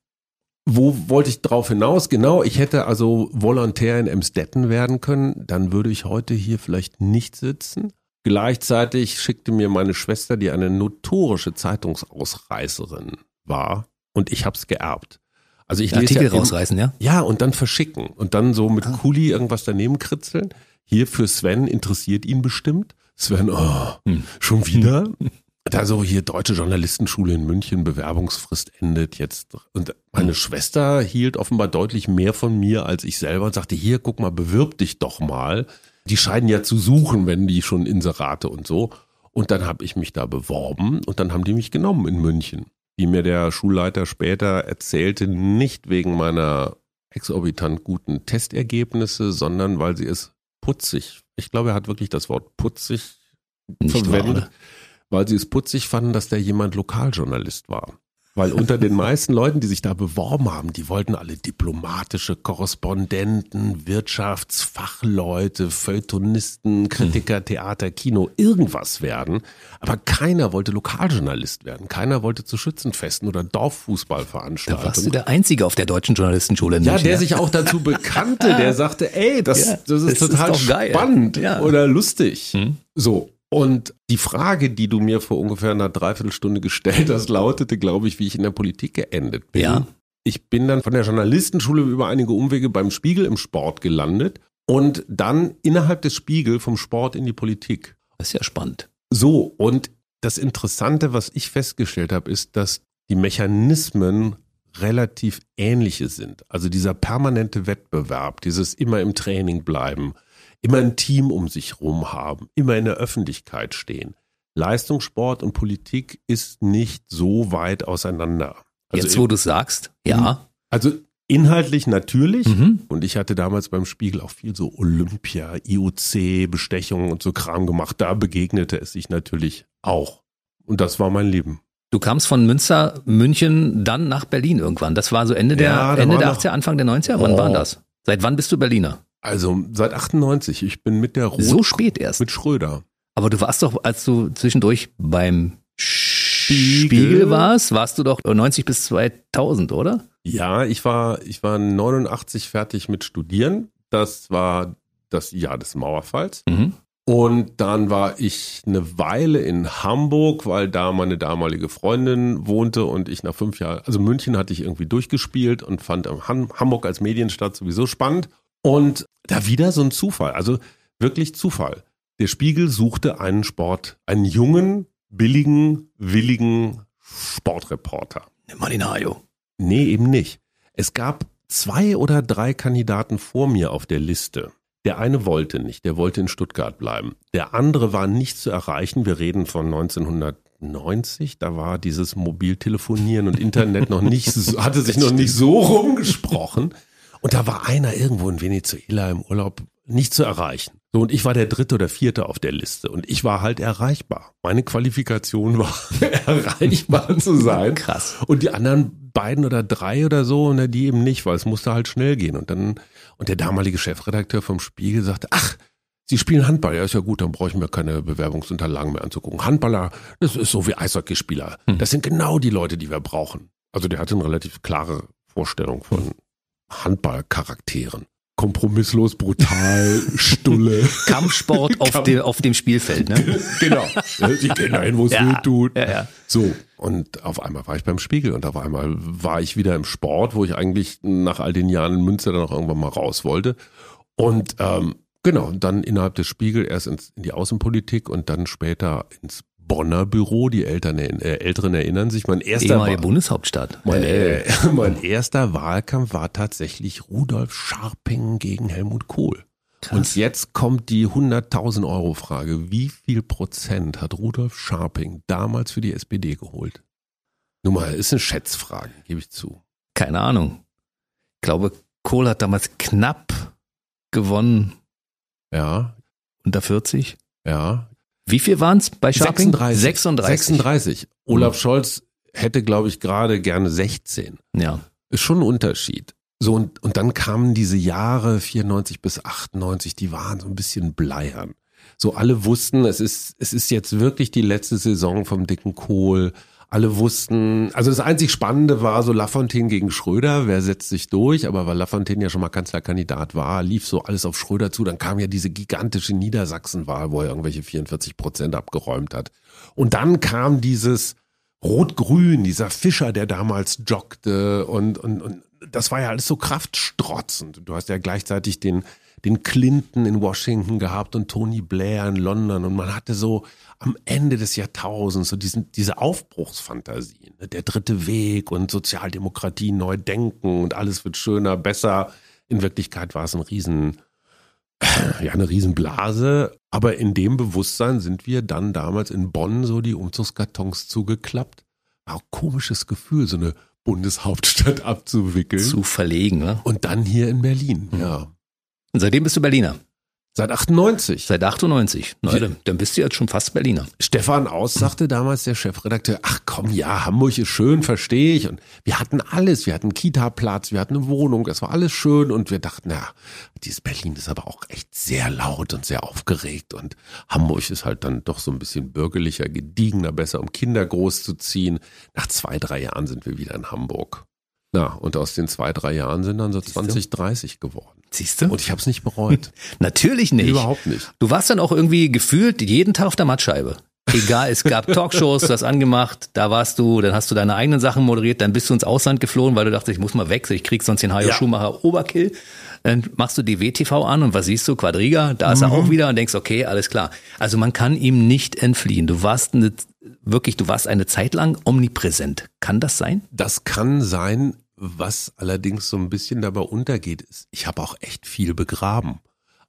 Wo wollte ich drauf hinaus? Genau, ich hätte also Volontär in Emsdetten werden können. Dann würde ich heute hier vielleicht nicht sitzen. Gleichzeitig schickte mir meine Schwester, die eine notorische Zeitungsausreißerin war, und ich hab's geerbt. Also ich lese Artikel ja rausreißen, ja? Ja, und dann verschicken und dann so mit ah. Kuli irgendwas daneben kritzeln. Hier für Sven interessiert ihn bestimmt. Sven, oh, hm. schon wieder? Hm. Da so hier Deutsche Journalistenschule in München, Bewerbungsfrist endet jetzt. Und meine hm. Schwester hielt offenbar deutlich mehr von mir als ich selber und sagte, hier, guck mal, bewirb dich doch mal. Die scheinen ja zu suchen, wenn die schon Inserate und so. Und dann habe ich mich da beworben und dann haben die mich genommen in München. Wie mir der Schulleiter später erzählte, nicht wegen meiner exorbitant guten Testergebnisse, sondern weil sie es putzig, ich glaube, er hat wirklich das Wort putzig nicht verwendet, wahr, weil sie es putzig fanden, dass da jemand Lokaljournalist war. Weil unter den meisten Leuten, die sich da beworben haben, die wollten alle diplomatische Korrespondenten, Wirtschaftsfachleute, Feuilletonisten, Kritiker, Theater, Kino, irgendwas werden. Aber keiner wollte Lokaljournalist werden. Keiner wollte zu Schützenfesten oder Dorffußballveranstaltungen. Da warst du der Einzige auf der Deutschen Journalistenschule in Ja, München, der sich auch dazu bekannte, der sagte, ey, das, ja, das ist das total ist spannend ja. oder lustig. Hm. So. Und die Frage, die du mir vor ungefähr einer Dreiviertelstunde gestellt hast, lautete, glaube ich, wie ich in der Politik geendet bin. Ja. Ich bin dann von der Journalistenschule über einige Umwege beim Spiegel im Sport gelandet und dann innerhalb des Spiegel vom Sport in die Politik. Das ist ja spannend. So, und das Interessante, was ich festgestellt habe, ist, dass die Mechanismen relativ ähnliche sind. Also dieser permanente Wettbewerb, dieses immer im Training bleiben, immer ein Team um sich rum haben, immer in der Öffentlichkeit stehen. Leistungssport und Politik ist nicht so weit auseinander. Also Jetzt, wo du sagst, ja. Also inhaltlich natürlich. Mhm. Und ich hatte damals beim Spiegel auch viel so Olympia, I O C, Bestechungen und so Kram gemacht. Da begegnete es sich natürlich auch. Und das war mein Leben. Du kamst von Münster, München, dann nach Berlin irgendwann. Das war so Ende der, Ja, da Ende war der noch- achtziger, Anfang der neunziger. Wann Oh. war das? Seit wann bist du Berliner? Also seit achtundneunzig. Ich bin mit der Rot So spät erst. mit Schröder. Aber du warst doch, als du zwischendurch beim Spiegel, Spiegel warst, warst du doch neunzig bis zweitausend, oder? Ja, ich war, ich war neunundachtzig fertig mit Studieren. Das war das Jahr des Mauerfalls. Mhm. Und dann war ich eine Weile in Hamburg, weil da meine damalige Freundin wohnte und ich nach fünf Jahren, also München hatte ich irgendwie durchgespielt und fand Ham- Hamburg als Medienstadt sowieso spannend. Und da wieder so ein Zufall, also wirklich Zufall. Der Spiegel suchte einen Sport, einen jungen, billigen, willigen Sportreporter. Marinaio. Nee, eben nicht. Es gab zwei oder drei Kandidaten vor mir auf der Liste. Der eine wollte nicht, der wollte in Stuttgart bleiben. Der andere war nicht zu erreichen. Wir reden von neunzehnhundertneunzig. Da war dieses Mobiltelefonieren und Internet noch nicht, so- hatte sich noch nicht so rumgesprochen. Und da war einer irgendwo in Venezuela im Urlaub nicht zu erreichen. So, und ich war der dritte oder vierte auf der Liste. Und ich war halt erreichbar. Meine Qualifikation war, erreichbar zu sein. Krass. Und die anderen beiden oder drei oder so, und die eben nicht, weil es musste halt schnell gehen. Und dann, und der damalige Chefredakteur vom Spiegel sagte, ach, Sie spielen Handball, ja ist ja gut, dann brauche ich mir keine Bewerbungsunterlagen mehr anzugucken. Handballer, das ist so wie Eishockeyspieler. Das sind genau die Leute, die wir brauchen. Also der hatte eine relativ klare Vorstellung von Handballcharakteren. Kompromisslos, brutal, stulle. Kampfsport auf, dem, auf dem Spielfeld, ne? Genau. Die gehen dahin, wo es Ja, weh tut. ja, ja. So. Und auf einmal war ich beim Spiegel und auf einmal war ich wieder im Sport, wo ich eigentlich nach all den Jahren in Münster dann auch irgendwann mal raus wollte. Und ähm, genau, dann innerhalb des Spiegel erst ins, in die Außenpolitik und dann später ins Bonner Büro. Die Eltern, äh, Älteren erinnern sich. Mein erster, Ehemalige Wa- Bundeshauptstadt. mein, äh, mein erster Wahlkampf war tatsächlich Rudolf Scharping gegen Helmut Kohl. Krass. Und jetzt kommt die hunderttausend Euro Frage. Wie viel Prozent hat Rudolf Scharping damals für die S P D geholt? Nur mal, ist eine Schätzfrage, gebe ich zu. Keine Ahnung. Ich glaube, Kohl hat damals knapp gewonnen, Ja, unter vierzig. ja. Wie viel waren es bei Scharping? sechsunddreißig. sechsunddreißig. sechsunddreißig. Olaf Scholz hätte, glaube ich, gerade gerne sechzehn. Ja. Ist schon ein Unterschied. So, und, und dann kamen diese Jahre vierundneunzig bis achtundneunzig, die waren so ein bisschen bleiern. So, alle wussten, es ist, es ist jetzt wirklich die letzte Saison vom dicken Kohl. Alle wussten, also das einzig Spannende war so Lafontaine gegen Schröder, wer setzt sich durch, aber weil Lafontaine ja schon mal Kanzlerkandidat war, lief so alles auf Schröder zu, dann kam ja diese gigantische Niedersachsenwahl, wo er irgendwelche vierundvierzig Prozent abgeräumt hat. Und dann kam dieses Rot-Grün, dieser Fischer, der damals joggte und, und, und das war ja alles so kraftstrotzend. Du hast ja gleichzeitig den, den Clinton in Washington gehabt und Tony Blair in London und man hatte so am Ende des Jahrtausends so diesen, diese Aufbruchsfantasie, ne? Der dritte Weg und Sozialdemokratie neu denken und alles wird schöner, besser. In Wirklichkeit war es ein riesen, ja, eine Riesenblase. Aber in dem Bewusstsein sind wir dann damals in Bonn so die Umzugskartons zugeklappt. War auch ein komisches Gefühl, so eine Bundeshauptstadt abzuwickeln. Zu verlegen, ne? Und dann hier in Berlin, ja. Und seitdem bist du Berliner. Seit achtundneunzig. Seit achtundneunzig. Na, Ja. dann, dann bist du jetzt schon fast Berliner. Stefan Aus sagte damals, der Chefredakteur, ach komm, ja, Hamburg ist schön, verstehe ich. Und wir hatten alles, wir hatten Kita-Platz, wir hatten eine Wohnung, das war alles schön. Und wir dachten, ja, dieses Berlin ist aber auch echt sehr laut und sehr aufgeregt. Und Hamburg ist halt dann doch so ein bisschen bürgerlicher, gediegener, besser, um Kinder großzuziehen. Nach zwei, drei Jahren sind wir wieder in Hamburg. Na, und aus den zwei, drei Jahren sind dann so zwanzig, dreißig geworden. Siehst du? Und ich habe es nicht bereut. Natürlich nicht. Überhaupt nicht. Du warst dann auch irgendwie gefühlt jeden Tag auf der Mattscheibe. Egal, es gab Talkshows, du hast angemacht, da warst du, dann hast du deine eigenen Sachen moderiert, dann bist du ins Ausland geflohen, weil du dachtest, ich muss mal weg, ich krieg sonst den Hajo Ja. Schumacher Oberkill. Dann machst du die W T V an und was siehst du? Quadriga, da ist er auch wieder und denkst, okay, alles klar. Also man kann ihm nicht entfliehen. Du warst eine, wirklich, du warst eine Zeit lang omnipräsent. Kann das sein? Das kann sein, was allerdings so ein bisschen dabei untergeht, ist, ich habe auch echt viel begraben.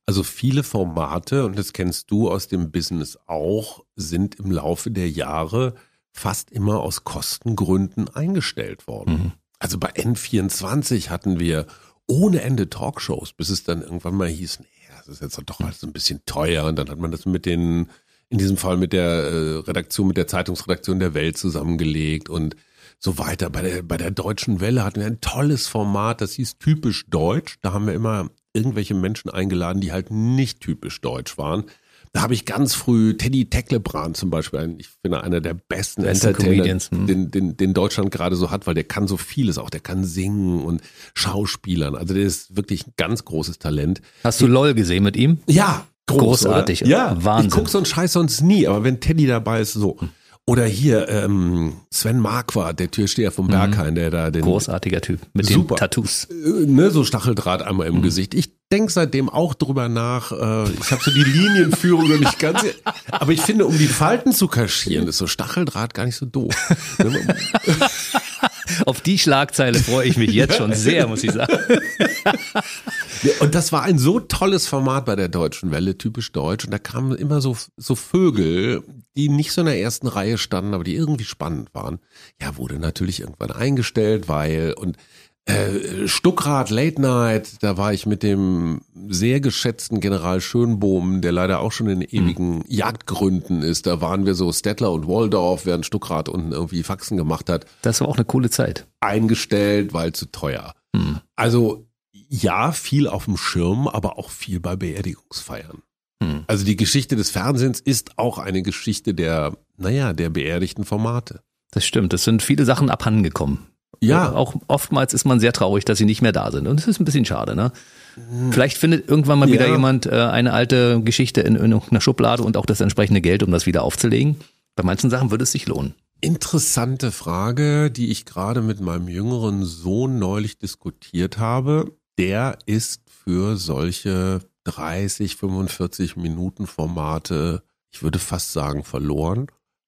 Also viele Formate, und das kennst du aus dem Business auch, sind im Laufe der Jahre fast immer aus Kostengründen eingestellt worden. Mhm. Also bei N vierundzwanzig hatten wir ohne Ende Talkshows, bis es dann irgendwann mal hieß, nee, das ist jetzt doch alles ein bisschen teuer. Und dann hat man das mit den, in diesem Fall mit der äh, Redaktion, mit der Zeitungsredaktion der Welt zusammengelegt und so weiter. Bei der, bei der Deutschen Welle hatten wir ein tolles Format, das hieß Typisch Deutsch. Da haben wir immer irgendwelche Menschen eingeladen, die halt nicht typisch deutsch waren. Da habe ich ganz früh Teddy Tecklebrand zum Beispiel, ein, ich finde einer der besten Entertainer, hm. den, den, den Deutschland gerade so hat, weil der kann so vieles auch, der kann singen und Schauspielern, also der ist wirklich ein ganz großes Talent. Hast du LOL gesehen mit ihm? Ja, groß, großartig, oder? Ja, Wahnsinn. Ich gucke so einen Scheiß sonst nie, aber wenn Teddy dabei ist, so. Oder hier ähm, Sven Marquardt, der Türsteher vom Berghain, der da den großartiger Typ mit super, den Tattoos. Äh, ne, so Stacheldraht einmal im mhm. Gesicht. Ich denke seitdem auch drüber nach. Äh, ich habe so die Linienführung noch nicht ganz. Aber ich finde, um die Falten zu kaschieren, ist so Stacheldraht gar nicht so doof. Auf die Schlagzeile freue ich mich jetzt schon sehr, muss ich sagen. Und das war ein so tolles Format bei der Deutschen Welle, typisch deutsch. Und da kamen immer so, so Vögel, die nicht so in der ersten Reihe standen, aber die irgendwie spannend waren. Ja, wurde natürlich irgendwann eingestellt, weil und äh, Stuckrad Late Night, da war ich mit dem sehr geschätzten General Schönbohm, der leider auch schon in ewigen mhm. Jagdgründen ist. Da waren wir so Stettler und Waldorf, während Stuckrad unten irgendwie Faxen gemacht hat. Das war auch eine coole Zeit. Eingestellt, weil zu teuer. Mhm. Also ja, viel auf dem Schirm, aber auch viel bei Beerdigungsfeiern. Hm. Also die Geschichte des Fernsehens ist auch eine Geschichte der, naja, der beerdigten Formate. Das stimmt, es sind viele Sachen abhandengekommen. Ja. Auch oftmals ist man sehr traurig, dass sie nicht mehr da sind. Und das ist ein bisschen schade, ne? Vielleicht findet irgendwann mal wieder ja. jemand äh, eine alte Geschichte in, in einer Schublade und auch das entsprechende Geld, um das wieder aufzulegen. Bei manchen Sachen würde es sich lohnen. Interessante Frage, die ich gerade mit meinem jüngeren Sohn neulich diskutiert habe. Der ist für solche dreißig, fünfundvierzig Minuten Formate, ich würde fast sagen, verloren,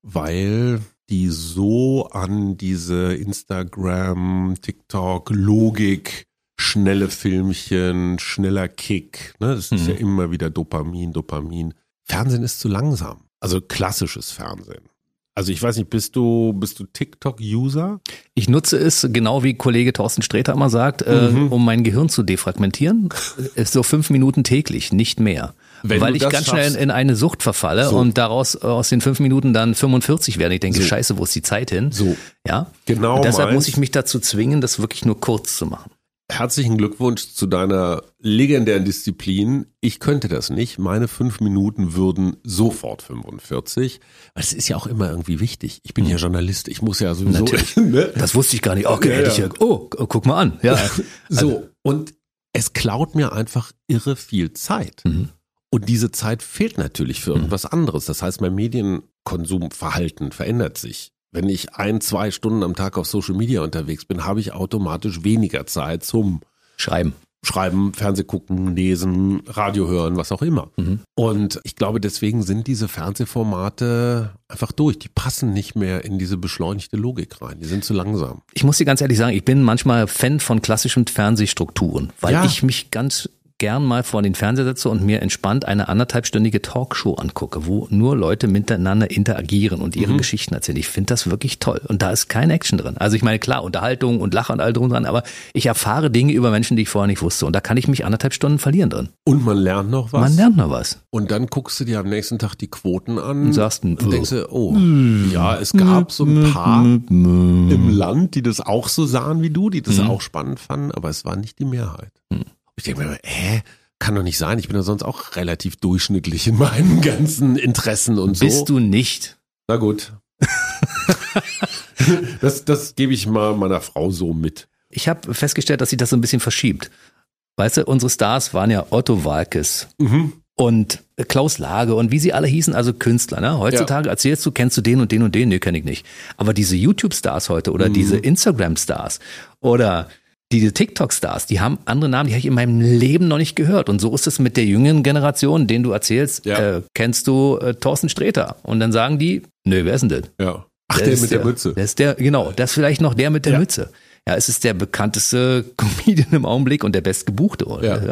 weil die so an diese Instagram, TikTok, Logik, schnelle Filmchen, schneller Kick, ne, das ist mhm. ja immer wieder Dopamin, Dopamin. Fernsehen ist zu langsam, also klassisches Fernsehen. Also ich weiß nicht, bist du bist du TikTok-User? Ich nutze es, genau wie Kollege Thorsten Sträter immer sagt, mhm. äh, um mein Gehirn zu defragmentieren. So fünf Minuten täglich, nicht mehr. Wenn Weil ich ganz schaffst. schnell in eine Sucht verfalle so. und daraus aus den fünf Minuten dann fünfundvierzig werden. Ich denke, so. scheiße, wo ist die Zeit hin? So. Ja, genau. Und deshalb meins. muss ich mich dazu zwingen, das wirklich nur kurz zu machen. Herzlichen Glückwunsch zu deiner legendären Disziplin. Ich könnte das nicht. Meine fünf Minuten würden sofort fünfundvierzig. Es ist ja auch immer irgendwie wichtig. Ich bin ja Journalist. Ich muss ja sowieso. Natürlich. Ne? Das wusste ich gar nicht. Okay, ja, hätte ich ja. Oh, guck mal an. Ja. So. Und es klaut mir einfach irre viel Zeit. Mhm. Und diese Zeit fehlt natürlich für irgendwas mhm. anderes. Das heißt, mein Medienkonsumverhalten verändert sich. Wenn ich ein, zwei Stunden am Tag auf Social Media unterwegs bin, habe ich automatisch weniger Zeit zum Schreiben. Schreiben, Fernseh gucken, lesen, Radio hören, was auch immer. Mhm. Und ich glaube, deswegen sind diese Fernsehformate einfach durch. Die passen nicht mehr in diese beschleunigte Logik rein. Die sind zu langsam. Ich muss dir ganz ehrlich sagen, ich bin manchmal Fan von klassischen Fernsehstrukturen, weil ja. ich mich ganz gern mal vor den Fernseher setze und mir entspannt eine anderthalbstündige Talkshow angucke, wo nur Leute miteinander interagieren und ihre mhm. Geschichten erzählen. Ich finde das wirklich toll. Und da ist kein Action drin. Also ich meine, klar, Unterhaltung und Lacher und all drum dran, aber ich erfahre Dinge über Menschen, die ich vorher nicht wusste. Und da kann ich mich anderthalb Stunden verlieren drin. Und man lernt noch was. Man lernt noch was. Und dann guckst du dir am nächsten Tag die Quoten an und sagst, und denkst dir, oh, ja, es gab so ein paar im Land, die das auch so sahen wie du, die das mhm. auch spannend fanden, aber es war nicht die Mehrheit. Mhm. Ich denke mir, hä? Kann doch nicht sein. Ich bin ja sonst auch relativ durchschnittlich in meinen ganzen Interessen und so. Bist du nicht? Na gut. das, das gebe ich mal meiner Frau so mit. Ich habe festgestellt, dass sich das so ein bisschen verschiebt. Weißt du, unsere Stars waren ja Otto Waalkes mhm. und Klaus Lage und wie sie alle hießen, also Künstler. Ne? Heutzutage ja. erzählst du, kennst du den und den und den? Nee, kenne ich nicht. Aber diese YouTube-Stars heute oder mhm. diese Instagram-Stars oder diese TikTok-Stars, die haben andere Namen, die habe ich in meinem Leben noch nicht gehört. Und so ist es mit der jüngeren Generation, denen du erzählst, ja. äh, kennst du äh, Thorsten Sträter? Und dann sagen die, nö, wer ist denn das? Ja. Ach, der, der mit der, der Mütze. Der ist der, genau, das ist vielleicht noch der mit der ja. Mütze. Ja, es ist der bekannteste Comedian im Augenblick und der bestgebuchte, oder? Ja. Ja?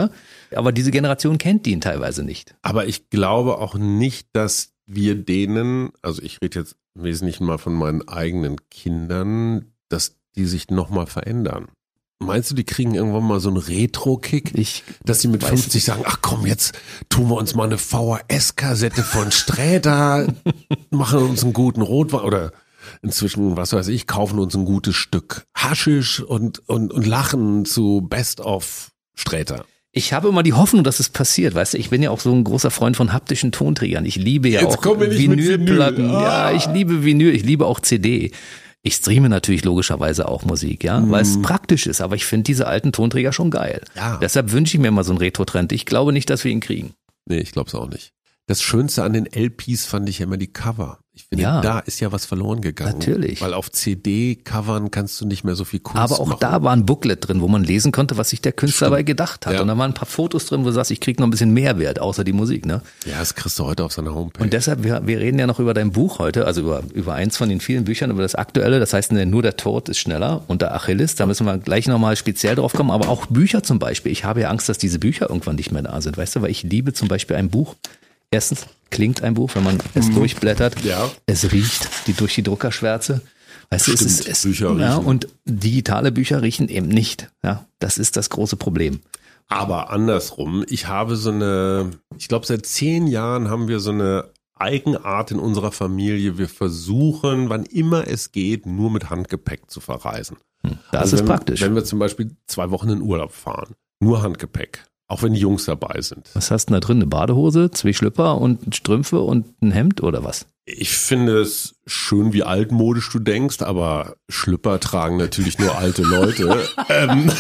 Aber diese Generation kennt den teilweise nicht. Aber ich glaube auch nicht, dass wir denen, also ich rede jetzt im Wesentlichen mal von meinen eigenen Kindern, dass die sich nochmal verändern. Meinst du, die kriegen irgendwann mal so einen Retro-Kick? Ich dass sie mit weiß fünfzig nicht. sagen, ach komm, jetzt tun wir uns mal eine V H S-Kassette von Sträter, machen uns einen guten Rotwein oder inzwischen, was weiß ich, kaufen uns ein gutes Stück Haschisch und, und, und lachen zu Best of Sträter. Ich habe immer die Hoffnung, dass es passiert, weißt du, ich bin ja auch so ein großer Freund von haptischen Tonträgern. Ich liebe ja Jetzt auch kommen wir nicht mit Vinylplatten. Vinyl. Ah. Ja, ich liebe Vinyl, ich liebe auch C D. Ich streame natürlich logischerweise auch Musik, ja, weil es praktisch ist, aber ich finde diese alten Tonträger schon geil. Ja. Deshalb wünsche ich mir mal so einen Retro-Trend. Ich glaube nicht, dass wir ihn kriegen. Nee, ich glaube es auch nicht. Das Schönste an den L Ps fand ich ja immer die Cover. Ich finde, Ja. da ist ja was verloren gegangen. Natürlich. Weil auf C D-Covern kannst du nicht mehr so viel Kunst Aber auch machen. da war ein Booklet drin, wo man lesen konnte, was sich der Künstler Stimmt. dabei gedacht hat. Ja. Und da waren ein paar Fotos drin, wo du sagst, ich krieg noch ein bisschen Mehrwert, außer die Musik, ne? Ja, das kriegst du heute auf seiner Homepage. Und deshalb, wir, wir reden ja noch über dein Buch heute, also über, über eins von den vielen Büchern, über das aktuelle, das heißt nur der Tod ist schneller und der Achilles, da müssen wir gleich nochmal speziell drauf kommen, aber auch Bücher zum Beispiel. Ich habe ja Angst, dass diese Bücher irgendwann nicht mehr da sind, weißt du, weil ich liebe zum Beispiel ein Buch. Erstens klingt ein Buch, wenn man es durchblättert. Ja. Es riecht die, durch die Druckerschwärze. Weißt du, es Stimmt, ist, es, Bücher ja, riechen. und digitale Bücher riechen eben nicht. Ja, das ist das große Problem. Aber andersrum, ich habe so eine, ich glaube seit zehn Jahren haben wir so eine Eigenart in unserer Familie. Wir versuchen, wann immer es geht, nur mit Handgepäck zu verreisen. Das Also ist wenn, praktisch. Wenn wir zum Beispiel zwei Wochen in Urlaub fahren, nur Handgepäck, auch wenn die Jungs dabei sind. Was hast du da drin? Eine Badehose, zwei Schlüpper und Strümpfe und ein Hemd oder was? Ich finde es schön, wie altmodisch du denkst, aber Schlüpper tragen natürlich nur alte Leute. ähm,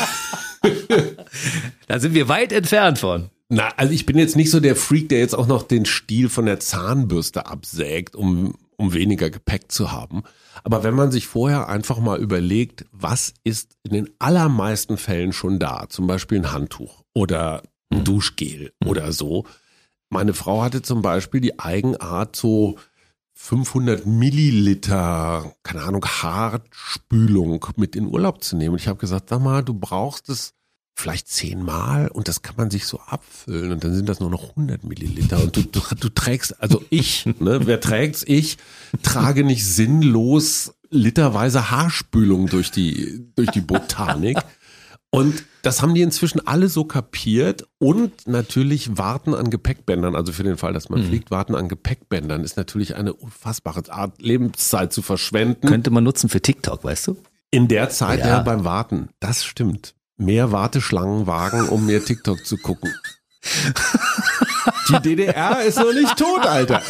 Da sind wir weit entfernt von. na, also ich bin jetzt nicht so der Freak, der jetzt auch noch den Stiel von der Zahnbürste absägt, um, um weniger Gepäck zu haben. Aber wenn man sich vorher einfach mal überlegt, was ist in den allermeisten Fällen schon da, zum Beispiel ein Handtuch oder ein Duschgel oder so. Meine Frau hatte zum Beispiel die Eigenart, so fünfhundert Milliliter, keine Ahnung, Haarspülung mit in Urlaub zu nehmen. Und ich habe gesagt, sag mal, du brauchst es vielleicht zehnmal und das kann man sich so abfüllen und dann sind das nur noch hundert Milliliter und du, du, du trägst, also ich, ne, wer trägt's? Ich trage nicht sinnlos literweise Haarspülung durch die, durch die Botanik. Und das haben die inzwischen alle so kapiert und natürlich Warten an Gepäckbändern, also für den Fall, dass man Mhm. fliegt, Warten an Gepäckbändern ist natürlich eine unfassbare Art, Lebenszeit zu verschwenden. Könnte man nutzen für TikTok, weißt du? In der Zeit Ja. ja. beim Warten, das stimmt. Mehr Warteschlangen wagen, um mehr TikTok zu gucken. Die D D R ist noch nicht tot, Alter.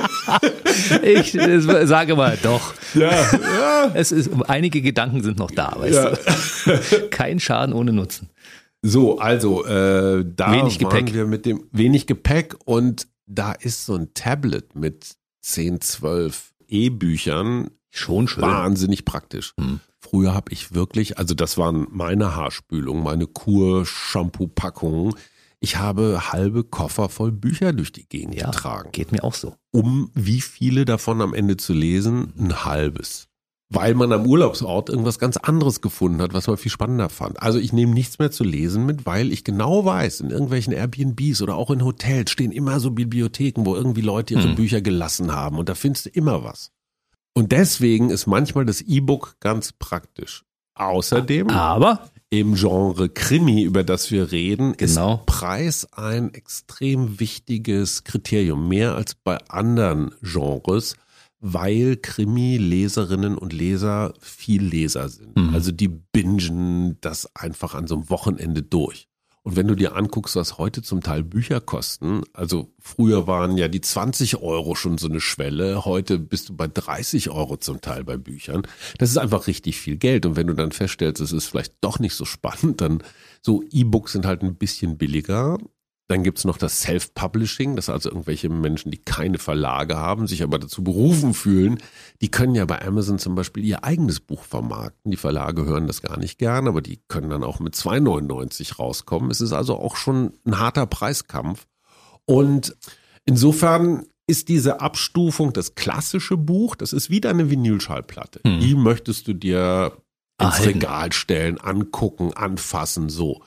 Ich äh, sage mal doch. Ja, ja. Es ist, einige Gedanken sind noch da, weißt Ja. du? Kein Schaden ohne Nutzen. So, also äh, da Wenig waren Gepäck. wir mit dem wenig Gepäck und da ist so ein Tablet mit zehn, zwölf E-Büchern Schon schön. wahnsinnig praktisch. Hm. Früher habe ich wirklich, also das waren meine Haarspülungen, meine Kur-Shampoo-Packungen. Ich habe halbe Koffer voll Bücher durch die Gegend Ja, getragen. geht mir auch so. Um wie viele davon am Ende zu lesen? Ein halbes. Weil man am Urlaubsort irgendwas ganz anderes gefunden hat, was man viel spannender fand. Also ich nehme nichts mehr zu lesen mit, weil ich genau weiß, in irgendwelchen Airbnbs oder auch in Hotels stehen immer so Bibliotheken, wo irgendwie Leute ihre Hm. Bücher gelassen haben und da findest du immer was. Und deswegen ist manchmal das E-Book ganz praktisch. Außerdem Aber im Genre Krimi, über das wir reden, Genau. ist Preis ein extrem wichtiges Kriterium, mehr als bei anderen Genres, weil Krimi-Leserinnen und Leser viel Leser sind. Mhm. Also die bingen das einfach an so einem Wochenende durch. Und wenn du dir anguckst, was heute zum Teil Bücher kosten, also früher waren ja die zwanzig Euro schon so eine Schwelle, heute bist du bei dreißig Euro zum Teil bei Büchern. Das ist einfach richtig viel Geld. Und wenn du dann feststellst, es ist vielleicht doch nicht so spannend, dann so E-Books sind halt ein bisschen billiger. Dann gibt's noch das Self-Publishing, das also irgendwelche Menschen, die keine Verlage haben, sich aber dazu berufen fühlen, die können ja bei Amazon zum Beispiel ihr eigenes Buch vermarkten. Die Verlage hören das gar nicht gern, aber die können dann auch mit zwei neunundneunzig rauskommen. Es ist also auch schon ein harter Preiskampf. Und insofern ist diese Abstufung das klassische Buch, das ist wie deine Vinylschallplatte. Hm. Die möchtest du dir ins Erhalten. Regal stellen, angucken, anfassen, so.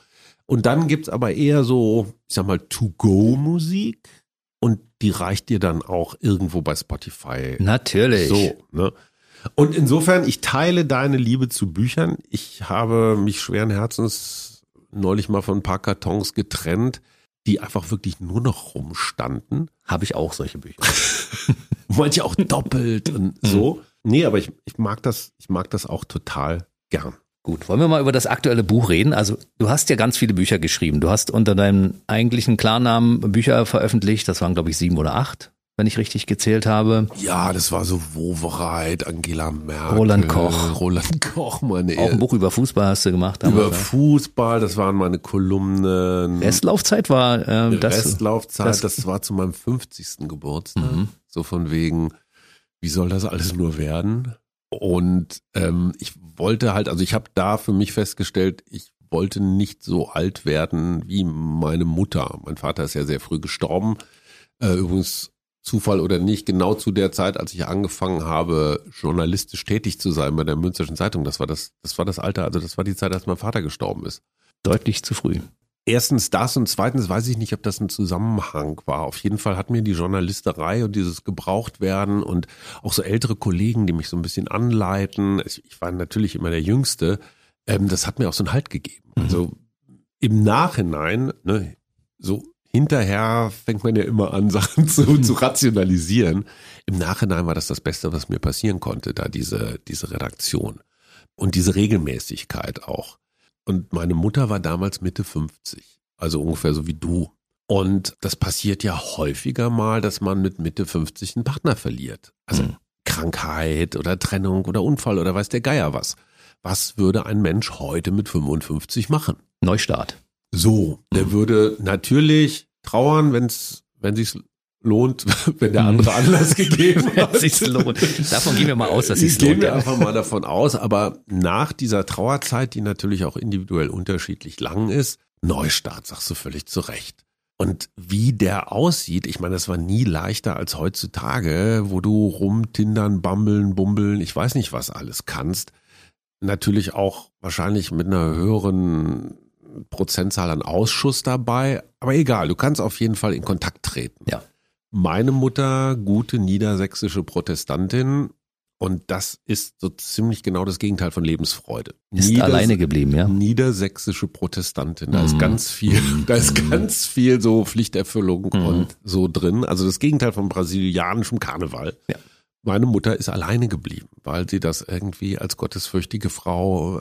Und dann gibt's aber eher so, ich sag mal, To-Go-Musik und die reicht dir dann auch irgendwo bei Spotify. Natürlich. So, ne? Und insofern, ich teile deine Liebe zu Büchern. Ich habe mich schweren Herzens neulich mal von ein paar Kartons getrennt, die einfach wirklich nur noch rumstanden. Habe ich auch solche Bücher. Manche auch doppelt und so. Nee, aber ich, ich mag das, ich mag das auch total gern. Gut, wollen wir mal über das aktuelle Buch reden? Also du hast ja ganz viele Bücher geschrieben. Du hast unter deinem eigentlichen Klarnamen Bücher veröffentlicht. Das waren, glaube ich, sieben oder acht, wenn ich richtig gezählt habe. Ja, das war so Wowereit, Angela Merkel. Roland Koch. Roland Koch, meine Auch ein Buch über Fußball hast du gemacht. Über damals. Fußball, das waren meine Kolumnen. Restlaufzeit war äh, das. Restlaufzeit, das, das war zu meinem fünfzigsten Geburtstag. Mhm. So von wegen, wie soll das alles nur werden? Und ähm, ich wollte halt, also ich habe da für mich festgestellt, ich wollte nicht so alt werden wie meine Mutter. Mein Vater ist ja sehr früh gestorben. Äh, übrigens Zufall oder nicht, genau zu der Zeit, als ich angefangen habe, journalistisch tätig zu sein bei der Münsterschen Zeitung. Das war das, das war das Alter, also das war die Zeit, als mein Vater gestorben ist. Deutlich zu früh. Erstens das und zweitens weiß ich nicht, ob das ein Zusammenhang war. Auf jeden Fall hat mir die Journalisterei und dieses Gebrauchtwerden und auch so ältere Kollegen, die mich so ein bisschen anleiten, ich war natürlich immer der Jüngste, ähm, das hat mir auch so einen Halt gegeben. Mhm. Also im Nachhinein, ne, so hinterher fängt man ja immer an, Sachen zu, mhm. zu rationalisieren. Im Nachhinein war das das Beste, was mir passieren konnte, da diese, diese Redaktion und diese Regelmäßigkeit auch. Und meine Mutter war damals Mitte fünfzig, also ungefähr so wie du. Und das passiert ja häufiger mal, dass man mit Mitte fünfzig einen Partner verliert. Also mhm. Krankheit oder Trennung oder Unfall oder weiß der Geier was. Was würde ein Mensch heute mit fünfundfünfzig machen? Neustart. So, der mhm. würde natürlich trauern, wenn's, wenn sich's lohnt, wenn der andere Anlass gegeben hat. Sich's lohnt. Davon gehen wir mal aus, dass sich's lohnt. Gehen wir einfach mal davon aus, aber nach dieser Trauerzeit, die natürlich auch individuell unterschiedlich lang ist, Neustart, sagst du völlig zu Recht. Und wie der aussieht, ich meine, das war nie leichter als heutzutage, wo du rumtindern, bambeln, bumbeln, ich weiß nicht, was alles kannst. Natürlich auch wahrscheinlich mit einer höheren Prozentzahl an Ausschuss dabei, aber egal, du kannst auf jeden Fall in Kontakt treten. Ja. Meine Mutter, gute niedersächsische Protestantin, und das ist so ziemlich genau das Gegenteil von Lebensfreude. Ist Nieders- alleine geblieben, ja? Niedersächsische Protestantin, da ist ganz viel, da ist ganz viel so Pflichterfüllung Mhm. und so drin. Also das Gegenteil von brasilianischem Karneval. Ja. Meine Mutter ist alleine geblieben, weil sie das irgendwie als gottesfürchtige Frau,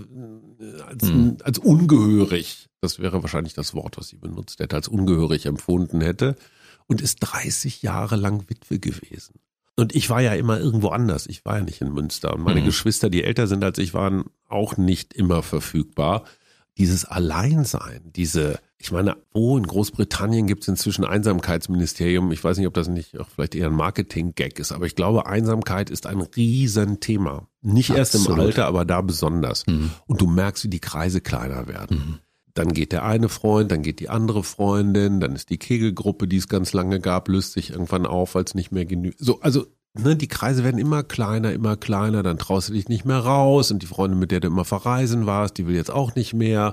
äh, als, Mhm. als ungehörig, das wäre wahrscheinlich das Wort, was sie benutzt hätte, als ungehörig empfunden hätte. Und ist dreißig Jahre lang Witwe gewesen. Und ich war ja immer irgendwo anders. Ich war ja nicht in Münster. Und meine mhm. Geschwister, die älter sind als ich, waren auch nicht immer verfügbar. Dieses Alleinsein, diese, ich meine, wo in Großbritannien gibt es inzwischen Einsamkeitsministerium. Ich weiß nicht, ob das nicht auch vielleicht eher ein Marketing-Gag ist, aber ich glaube, Einsamkeit ist ein Riesenthema. Nicht erst Absolut. im Alter, aber da besonders. Mhm. Und du merkst, wie die Kreise kleiner werden. Mhm. Dann geht der eine Freund, dann geht die andere Freundin, dann ist die Kegelgruppe, die es ganz lange gab, löst sich irgendwann auf, weil es nicht mehr genügt. So, also ne, die Kreise werden immer kleiner, immer kleiner, dann traust du dich nicht mehr raus und die Freundin, mit der du immer verreisen warst, die will jetzt auch nicht mehr.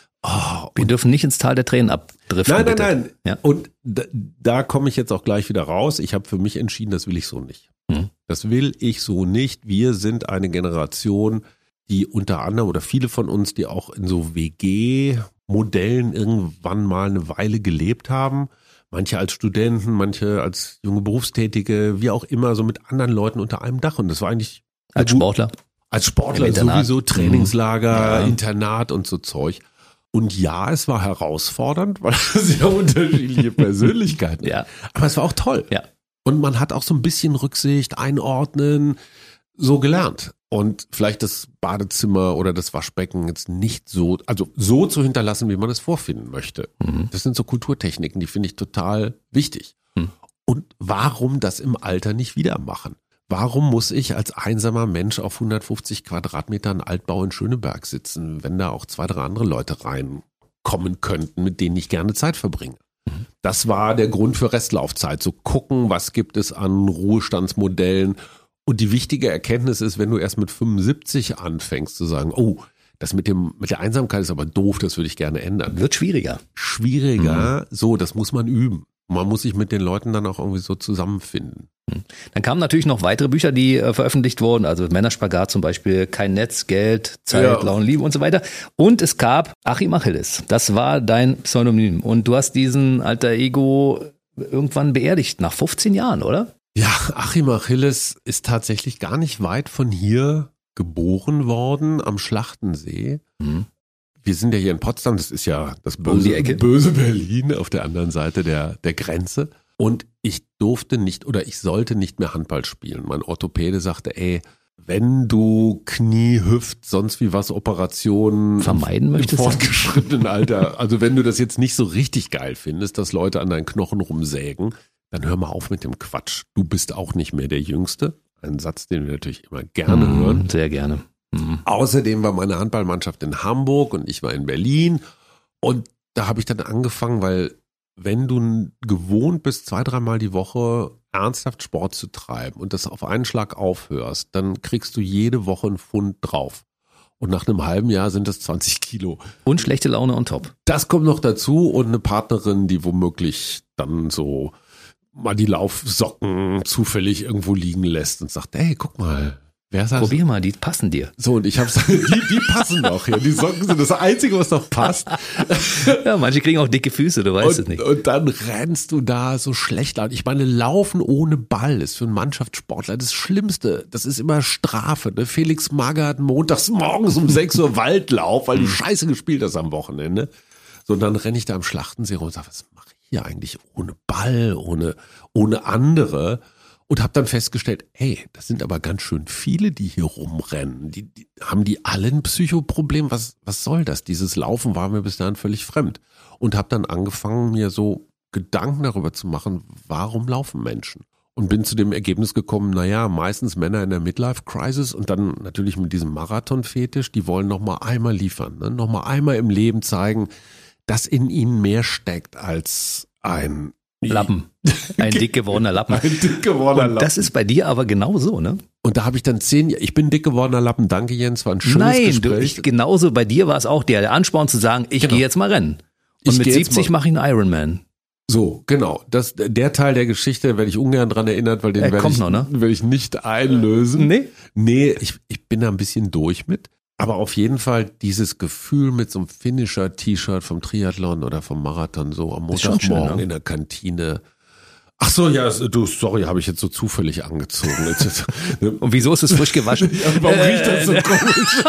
Oh, Wir dürfen nicht ins Tal der Tränen abdriften. nein, nein, bitte. nein. Ja. Und da, da komme ich jetzt auch gleich wieder raus. Ich habe für mich entschieden, das will ich so nicht. Mhm. Das will ich so nicht. Wir sind eine Generation, die unter anderem oder viele von uns, die auch in so W G-Modellen irgendwann mal eine Weile gelebt haben. Manche als Studenten, manche als junge Berufstätige, wie auch immer, so mit anderen Leuten unter einem Dach. Und das war eigentlich Als Sportler. als Sportler Im Internat. sowieso, Trainingslager, Ja. Internat und so Zeug. Und ja, es war herausfordernd, weil es ja unterschiedliche Persönlichkeiten. Ja. Aber es war auch toll. Ja. Und man hat auch so ein bisschen Rücksicht, einordnen, so gelernt. Und vielleicht das Badezimmer oder das Waschbecken jetzt nicht so, also so zu hinterlassen, wie man es vorfinden möchte. Mhm. Das sind so Kulturtechniken, die finde ich total wichtig. Mhm. Und warum das im Alter nicht wieder machen? Warum muss ich als einsamer Mensch auf hundertfünfzig Quadratmetern Altbau in Schöneberg sitzen, wenn da auch zwei, drei andere Leute reinkommen könnten, mit denen ich gerne Zeit verbringe? Mhm. Das war der Grund für Restlaufzeit. So gucken, was gibt es an Ruhestandsmodellen. Und die wichtige Erkenntnis ist, wenn du erst mit fünfundsiebzig anfängst zu sagen, oh, Das mit dem mit der Einsamkeit ist aber doof, das würde ich gerne ändern. Wird schwieriger. Schwieriger, mhm. so, das muss man üben. Man muss sich mit den Leuten dann auch irgendwie so zusammenfinden. Dann kamen natürlich noch weitere Bücher, die äh, veröffentlicht wurden, also Männerspagat zum Beispiel, Kein Netz, Geld, Zeit, ja. Laune, Liebe und so weiter. Und es gab Achim Achilles, das war dein Pseudonym. Und du hast diesen Alter Ego irgendwann beerdigt, nach fünfzehn Jahren, oder? Ja, Achim Achilles ist tatsächlich gar nicht weit von hier geboren worden, am Schlachtensee. Mhm. Wir sind ja hier in Potsdam, das ist ja das böse, um böse Berlin auf der anderen Seite der, der Grenze. Und ich durfte nicht oder ich sollte nicht mehr Handball spielen. Mein Orthopäde sagte, ey, wenn du Knie, Hüft, sonst wie was Operationen vermeiden möchtest, im fortgeschrittenen Alter, also wenn du das jetzt nicht so richtig geil findest, dass Leute an deinen Knochen rumsägen, dann hör mal auf mit dem Quatsch. Du bist auch nicht mehr der Jüngste. Ein Satz, den wir natürlich immer gerne mmh, hören. Sehr gerne. Mhm. Außerdem war meine Handballmannschaft in Hamburg und ich war in Berlin. Und da habe ich dann angefangen, weil wenn du gewohnt bist, zwei, dreimal die Woche ernsthaft Sport zu treiben und das auf einen Schlag aufhörst, dann kriegst du jede Woche einen Pfund drauf. Und nach einem halben Jahr sind das zwanzig Kilo. Und schlechte Laune on top. Das kommt noch dazu und eine Partnerin, die womöglich dann so mal die Laufsocken zufällig irgendwo liegen lässt und sagt, hey, guck mal. Wer ist das? Probier mal, die passen dir. So, und ich hab's, die, die passen noch, ja. Die Socken sind das Einzige, was noch passt. Ja, manche kriegen auch dicke Füße, du weißt und, es nicht. Und dann rennst du da so schlecht laut. Ich meine, Laufen ohne Ball ist für einen Mannschaftssportler das Schlimmste. Das ist immer Strafe, ne? Felix Magath montags morgens um sechs Uhr Waldlauf, weil du Scheiße gespielt hast am Wochenende. So, und dann renne ich da am Schlachtensee rum und sag, was mache ich hier eigentlich ohne Ball, ohne, ohne andere? Und habe dann festgestellt, hey, das sind aber ganz schön viele, die hier rumrennen. Die, die, haben die alle ein Psychoproblem? Was, was soll das? Dieses Laufen war mir bis dahin völlig fremd. Und habe dann angefangen, mir so Gedanken darüber zu machen, warum laufen Menschen? Und bin zu dem Ergebnis gekommen, naja, meistens Männer in der Midlife-Crisis und dann natürlich mit diesem Marathon-Fetisch, die wollen noch mal einmal liefern, ne? Noch mal einmal im Leben zeigen, dass in ihnen mehr steckt als ein Lappen. Ein dick gewordener Lappen. Ein dick gewordener Lappen. Und das ist bei dir aber genauso, ne? Und da habe ich dann zehn, ich bin dick gewordener Lappen, danke Jens, war ein schönes Nein, Gespräch. Nein, ich, genauso bei dir war es auch der, der Ansporn zu sagen, ich genau. gehe jetzt mal rennen. Und ich mit siebzig mache ich einen Ironman. So, genau. Das, der Teil der Geschichte werde ich ungern dran erinnert, weil den werde ich, noch, ne? werd ich nicht einlösen. Nee? Nee, ich, ich bin da ein bisschen durch mit. Aber auf jeden Fall dieses Gefühl mit so einem Finisher-T-Shirt vom Triathlon oder vom Marathon so am Montagmorgen schön, ne? In der Kantine. Ach so, ja, du, sorry, habe ich jetzt so zufällig angezogen. Und wieso ist es frisch gewaschen? Ja, warum äh, riecht das so komisch?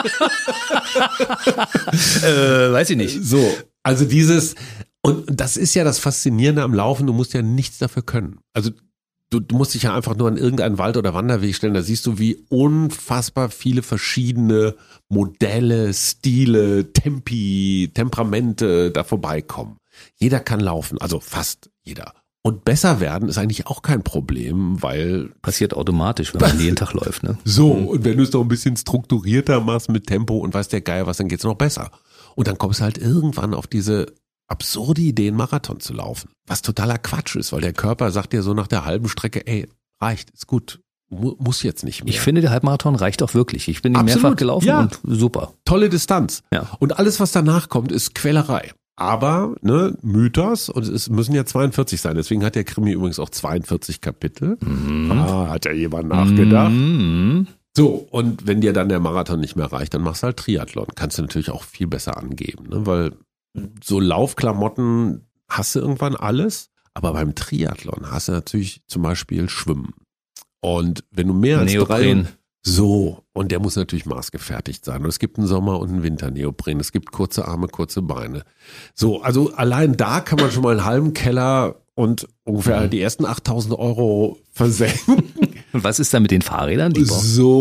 äh, weiß ich nicht. So, also dieses, und das ist ja das Faszinierende am Laufen, du musst ja nichts dafür können. Also du, du musst dich ja einfach nur an irgendeinen Wald- oder Wanderweg stellen, da siehst du, wie unfassbar viele verschiedene Modelle, Stile, Tempi, Temperamente da vorbeikommen. Jeder kann laufen, also fast jeder. Und besser werden ist eigentlich auch kein Problem, weil... Passiert automatisch, wenn man jeden Tag läuft, ne? So, und wenn du es noch ein bisschen strukturierter machst mit Tempo und weiß der Geier was, dann geht's noch besser. Und dann kommst du halt irgendwann auf diese absurde Idee, einen Marathon zu laufen. Was totaler Quatsch ist, weil der Körper sagt dir so nach der halben Strecke, ey, reicht, ist gut, mu- muss jetzt nicht mehr. Ich finde, der Halbmarathon reicht auch wirklich. Ich bin ihn mehrfach gelaufen ja. und super. Tolle Distanz. Ja. Und alles, was danach kommt, ist Quälerei. Aber, ne, Mythos, und es müssen ja zweiundvierzig sein, deswegen hat der Krimi übrigens auch zweiundvierzig Kapitel. Mhm. Ah, hat ja jemand nachgedacht. Mhm. So, und wenn dir dann der Marathon nicht mehr reicht, dann machst du halt Triathlon. Kannst du natürlich auch viel besser angeben, ne, weil so Laufklamotten hast du irgendwann alles, aber beim Triathlon hast du natürlich zum Beispiel Schwimmen. Und wenn du mehr als Neopren. drei... So, und der muss natürlich maßgefertigt sein. Und es gibt einen Sommer- und einen Winterneopren. Es gibt kurze Arme, kurze Beine. So, also allein da kann man schon mal einen halben Keller und ungefähr die ersten achttausend Euro versenken. Und was ist da mit den Fahrrädern? Die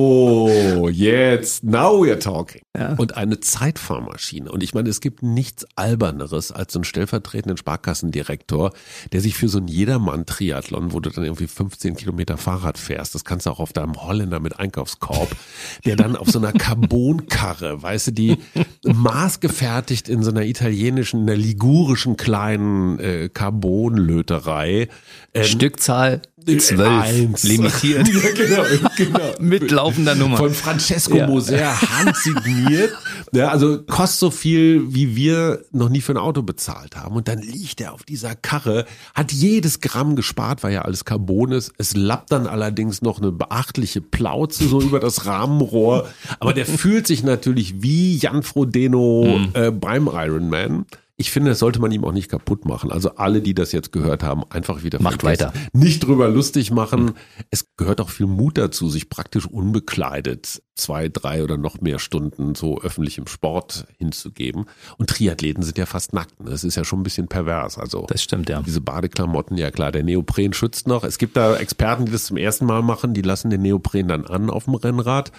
so, jetzt, now we're talking. Ja. Und eine Zeitfahrmaschine. Und ich meine, es gibt nichts Alberneres als so einen stellvertretenden Sparkassendirektor, der sich für so einen Jedermann-Triathlon, wo du dann irgendwie fünfzehn Kilometer Fahrrad fährst, das kannst du auch auf deinem Holländer mit Einkaufskorb, der dann auf so einer Carbonkarre, weißt du, die maßgefertigt in so einer italienischen, in einer ligurischen kleinen äh, Carbonlöterei. Ähm, Stückzahl zwölf, limitiert. Ja, genau, genau. Mit laufender Nummer. Von Francesco ja. Moser handsigniert. trainiert. Ja, also kostet so viel, wie wir noch nie für ein Auto bezahlt haben. Und dann liegt er auf dieser Karre, hat jedes Gramm gespart, weil ja alles Carbon ist. Es lappt dann allerdings noch eine beachtliche Plauze so über das Rahmenrohr. Aber der fühlt sich natürlich wie Jan Frodeno mhm. äh, beim Ironman. Ich finde, das sollte man ihm auch nicht kaputt machen. Also alle, die das jetzt gehört haben, einfach wieder Macht weiter. Nicht drüber lustig machen. Mhm. Es gehört auch viel Mut dazu, sich praktisch unbekleidet zwei, drei oder noch mehr Stunden so öffentlichem Sport hinzugeben. Und Triathleten sind ja fast nackt. Das ist ja schon ein bisschen pervers. Also das stimmt, ja. Diese Badeklamotten, ja klar, der Neopren schützt noch. Es gibt da Experten, die das zum ersten Mal machen, die lassen den Neopren dann an auf dem Rennrad.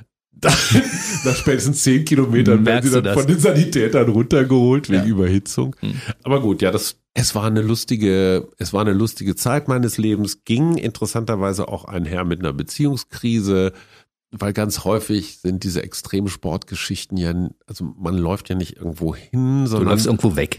Nach spätestens zehn Kilometern werden sie dann von den Sanitätern runtergeholt wegen ja. Überhitzung. Hm. Aber gut, ja, das, es war eine lustige, es war eine lustige Zeit meines Lebens, ging interessanterweise auch einher mit einer Beziehungskrise, weil ganz häufig sind diese Extremsportgeschichten ja, also man läuft ja nicht irgendwo hin, sondern. Du läufst irgendwo weg.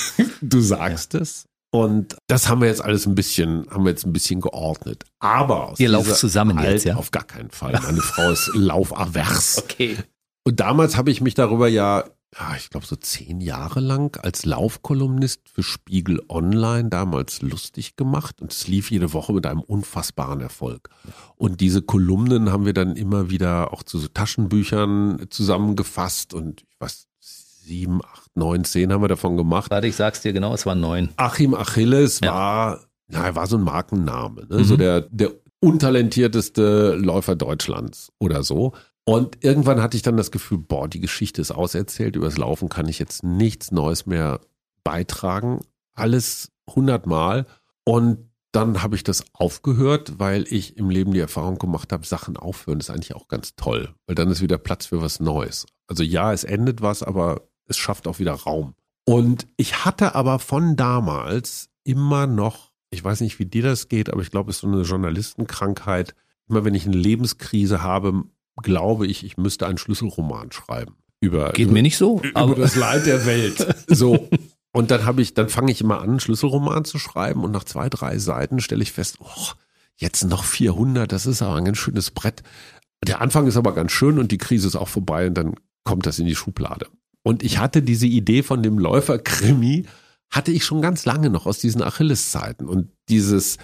Du sagst ja. es. Und das haben wir jetzt alles ein bisschen, haben wir jetzt ein bisschen geordnet. Aber aus ihr lauft zusammen Alt, jetzt, ja? Auf gar keinen Fall. Meine Frau ist laufavers. Okay. Und damals habe ich mich darüber ja, ja, ich glaube so zehn Jahre lang als Laufkolumnist für Spiegel Online damals lustig gemacht. Und es lief jede Woche mit einem unfassbaren Erfolg. Und diese Kolumnen haben wir dann immer wieder auch zu so Taschenbüchern zusammengefasst. Und ich weiß, sieben, acht, neun, zehn haben wir davon gemacht. Warte, ich sag's dir genau, es waren neun. Achim Achilles ja. war, na, er war so ein Markenname, ne? Mhm. So der, der untalentierteste Läufer Deutschlands oder so. Und irgendwann hatte ich dann das Gefühl, boah, die Geschichte ist auserzählt, übers Laufen kann ich jetzt nichts Neues mehr beitragen. Alles hundertmal. Und dann habe ich das aufgehört, weil ich im Leben die Erfahrung gemacht habe, Sachen aufhören ist eigentlich auch ganz toll. Weil dann ist wieder Platz für was Neues. Also ja, es endet was, aber es schafft auch wieder Raum. Und ich hatte aber von damals immer noch, ich weiß nicht, wie dir das geht, aber ich glaube, es ist so eine Journalistenkrankheit. Immer wenn ich eine Lebenskrise habe, glaube ich, ich müsste einen Schlüsselroman schreiben. Über, geht über, mir nicht so. Über aber das Leid der Welt. So. Und dann habe ich, dann fange ich immer an, einen Schlüsselroman zu schreiben und nach zwei, drei Seiten stelle ich fest, oh, jetzt noch vierhundert, das ist aber ein ganz schönes Brett. Der Anfang ist aber ganz schön und die Krise ist auch vorbei und dann kommt das in die Schublade. Und ich hatte diese Idee von dem Läuferkrimi, hatte ich schon ganz lange noch aus diesen Achilleszeiten. Und dieses,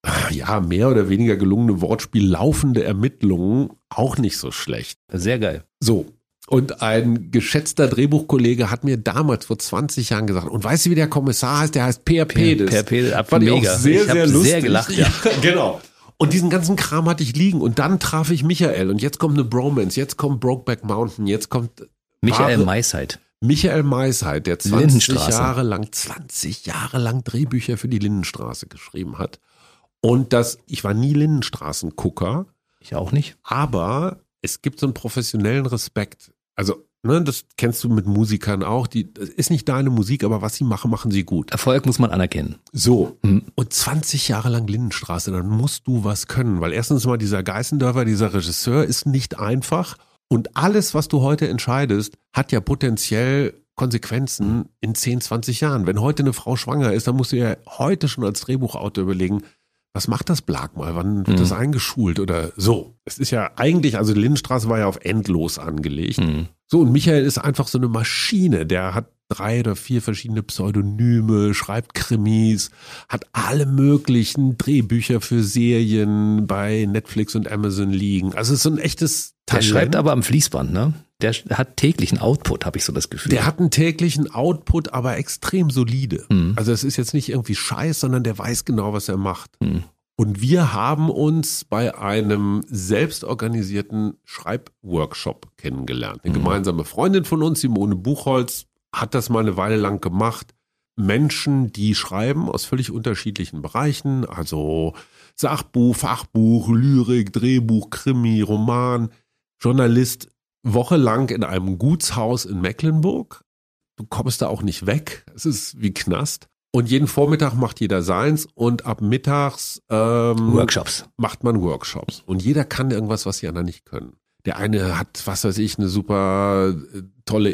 ja, mehr oder weniger gelungene Wortspiel, laufende Ermittlungen, auch nicht so schlecht. Sehr geil. So. Und ein geschätzter Drehbuchkollege hat mir damals vor zwanzig Jahren gesagt, und weißt du, wie der Kommissar heißt? Der heißt Peer Pedes. Peer Pedes, fand ich mega. auch sehr, ich sehr lustig. Sehr gelacht, ja. Ja, genau. Und diesen ganzen Kram hatte ich liegen. Und dann traf ich Michael. Und jetzt kommt eine Bromance. Jetzt kommt Brokeback Mountain. Jetzt kommt Michael Maisheit. Michael Maisheit, der zwanzig Jahre lang, zwanzig Jahre lang Drehbücher für die Lindenstraße geschrieben hat. Und das, ich war nie Lindenstraßengucker. Ich auch nicht. Aber es gibt so einen professionellen Respekt. Also, ne, das kennst du mit Musikern auch. Die, das ist nicht deine Musik, aber was sie machen, machen sie gut. Erfolg muss man anerkennen. So. Mhm. Und zwanzig Jahre lang Lindenstraße, dann musst du was können. Weil erstens mal dieser Geißendörfer, dieser Regisseur ist nicht einfach. Und alles, was du heute entscheidest, hat ja potenziell Konsequenzen in zehn, zwanzig Jahren. Wenn heute eine Frau schwanger ist, dann musst du ja heute schon als Drehbuchautor überlegen, was macht das Blag mal? Wann wird mhm. das eingeschult oder so? Es ist ja eigentlich, also die Lindenstraße war ja auf endlos angelegt. Mhm. So, und Michael ist einfach so eine Maschine. Der hat drei oder vier verschiedene Pseudonyme, schreibt Krimis, hat alle möglichen Drehbücher für Serien bei Netflix und Amazon liegen. Also es ist so ein echtes Talent. Der schreibt aber am Fließband, ne? Der hat täglichen Output, habe ich so das Gefühl. Der hat einen täglichen Output, aber extrem solide. Mhm. Also es ist jetzt nicht irgendwie Scheiß, sondern der weiß genau, was er macht. Mhm. Und wir haben uns bei einem selbstorganisierten Schreibworkshop kennengelernt. Eine mhm. gemeinsame Freundin von uns, Simone Buchholz, hat das mal eine Weile lang gemacht. Menschen, die schreiben aus völlig unterschiedlichen Bereichen, also Sachbuch, Fachbuch, Lyrik, Drehbuch, Krimi, Roman, Journalist, wochenlang in einem Gutshaus in Mecklenburg. Du kommst da auch nicht weg. Es ist wie Knast. Und jeden Vormittag macht jeder seins und ab mittags ähm, Workshops. macht man Workshops. Und jeder kann irgendwas, was die anderen nicht können. Der eine hat, was weiß ich, eine super tolle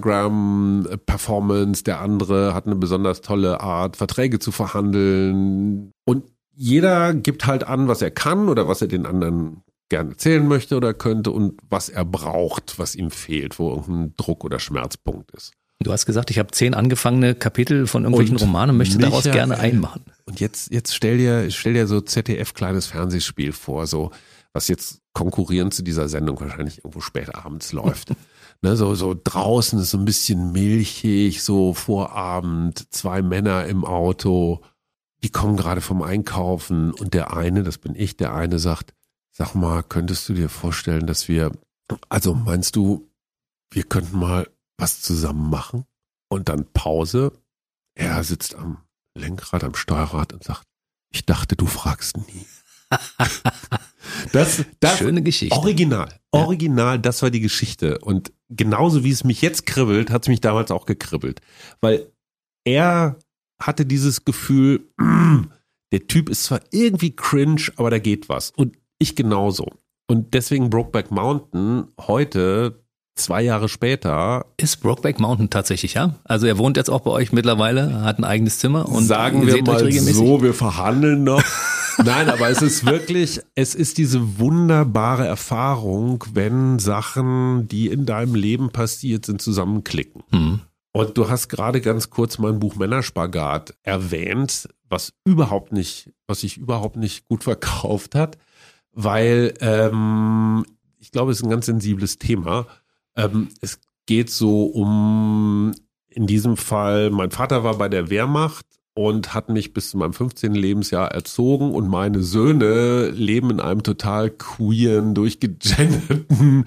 Instagram-Performance, der andere hat eine besonders tolle Art, Verträge zu verhandeln. Und jeder gibt halt an, was er kann oder was er den anderen gerne erzählen möchte oder könnte und was er braucht, was ihm fehlt, wo irgendein Druck oder Schmerzpunkt ist. Du hast gesagt, ich habe zehn angefangene Kapitel von irgendwelchen Und Romanen und möchte daraus Michael, gerne einen machen. Und jetzt, jetzt stell dir, stell dir so Z D F kleines Fernsehspiel vor, so, was jetzt konkurrierend zu dieser Sendung wahrscheinlich irgendwo spät abends läuft. Ne, so, so draußen ist so ein bisschen milchig, so Vorabend, zwei Männer im Auto, die kommen gerade vom Einkaufen und der eine, das bin ich, der eine sagt, sag mal, könntest du dir vorstellen, dass wir, also meinst du, wir könnten mal was zusammen machen? Und dann Pause, er sitzt am Lenkrad, am Steuerrad und sagt, ich dachte, du fragst nie. Das, das Schöne Geschichte. Original, original, das war die Geschichte. Und genauso wie es mich jetzt kribbelt, hat es mich damals auch gekribbelt. Weil er hatte dieses Gefühl, der Typ ist zwar irgendwie cringe, aber da geht was. Und ich genauso. Und deswegen Brokeback Mountain heute, zwei Jahre später. Ist Brokeback Mountain tatsächlich, ja? Also er wohnt jetzt auch bei euch mittlerweile, hat ein eigenes Zimmer und sagen ihr wir seht euch mal regelmäßig? so, wir verhandeln noch. Nein, aber es ist wirklich, es ist diese wunderbare Erfahrung, wenn Sachen, die in deinem Leben passiert sind, zusammenklicken. Hm. Und du hast gerade ganz kurz mein Buch Männerspagat erwähnt, was überhaupt nicht, was sich überhaupt nicht gut verkauft hat, weil ähm, ich glaube, es ist ein ganz sensibles Thema. Ähm, es geht so um, in diesem Fall, mein Vater war bei der Wehrmacht und hat mich bis zu meinem fünfzehnten Lebensjahr erzogen und meine Söhne leben in einem total queeren, durchgegenderten,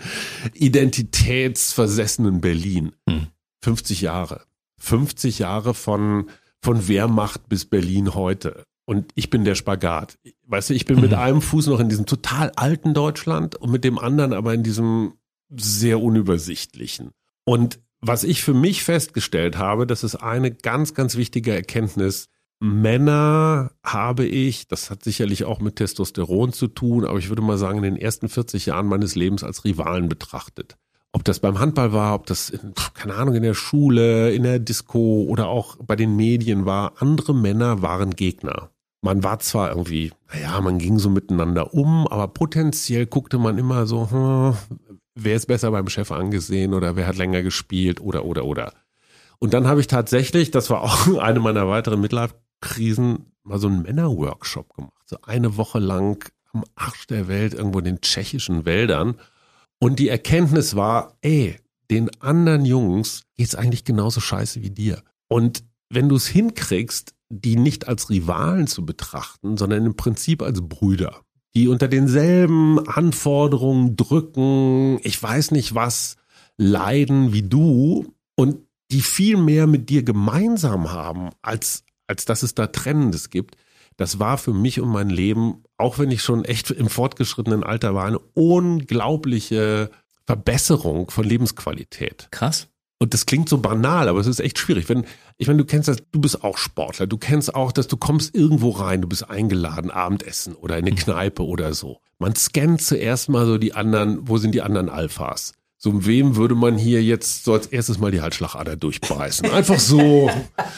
identitätsversessenen Berlin. Hm. fünfzig Jahre. fünfzig Jahre von, von Wehrmacht bis Berlin heute. Und ich bin der Spagat. Weißt du, ich bin mhm. mit einem Fuß noch in diesem total alten Deutschland und mit dem anderen aber in diesem sehr unübersichtlichen. Und was ich für mich festgestellt habe, das ist eine ganz, ganz wichtige Erkenntnis. Männer habe ich, das hat sicherlich auch mit Testosteron zu tun, aber ich würde mal sagen, in den ersten vierzig Jahren meines Lebens als Rivalen betrachtet. Ob das beim Handball war, ob das, in, keine Ahnung, in der Schule, in der Disco oder auch bei den Medien war, andere Männer waren Gegner. Man war zwar irgendwie, naja, man ging so miteinander um, aber potenziell guckte man immer so, hm, wer ist besser beim Chef angesehen oder wer hat länger gespielt oder, oder, oder. Und dann habe ich tatsächlich, das war auch eine meiner weiteren Midlife-Krisen, mal so einen Männer-Workshop gemacht. So eine Woche lang am Arsch der Welt, irgendwo in den tschechischen Wäldern. Und die Erkenntnis war, ey, den anderen Jungs geht's eigentlich genauso scheiße wie dir. Und wenn du es hinkriegst, die nicht als Rivalen zu betrachten, sondern im Prinzip als Brüder, die unter denselben Anforderungen drücken, ich weiß nicht was, leiden wie du und die viel mehr mit dir gemeinsam haben, als, als dass es da Trennendes gibt, das war für mich und mein Leben, auch wenn ich schon echt im fortgeschrittenen Alter war, eine unglaubliche Verbesserung von Lebensqualität. Krass. Und das klingt so banal, aber es ist echt schwierig. Wenn, ich meine, du kennst das, du bist auch Sportler, du kennst auch, dass du kommst irgendwo rein, du bist eingeladen, Abendessen oder in eine Kneipe oder so. Man scannt zuerst mal so die anderen, wo sind die anderen Alphas? So, wem würde man hier jetzt so als erstes mal die Halsschlagader durchbeißen? Einfach so.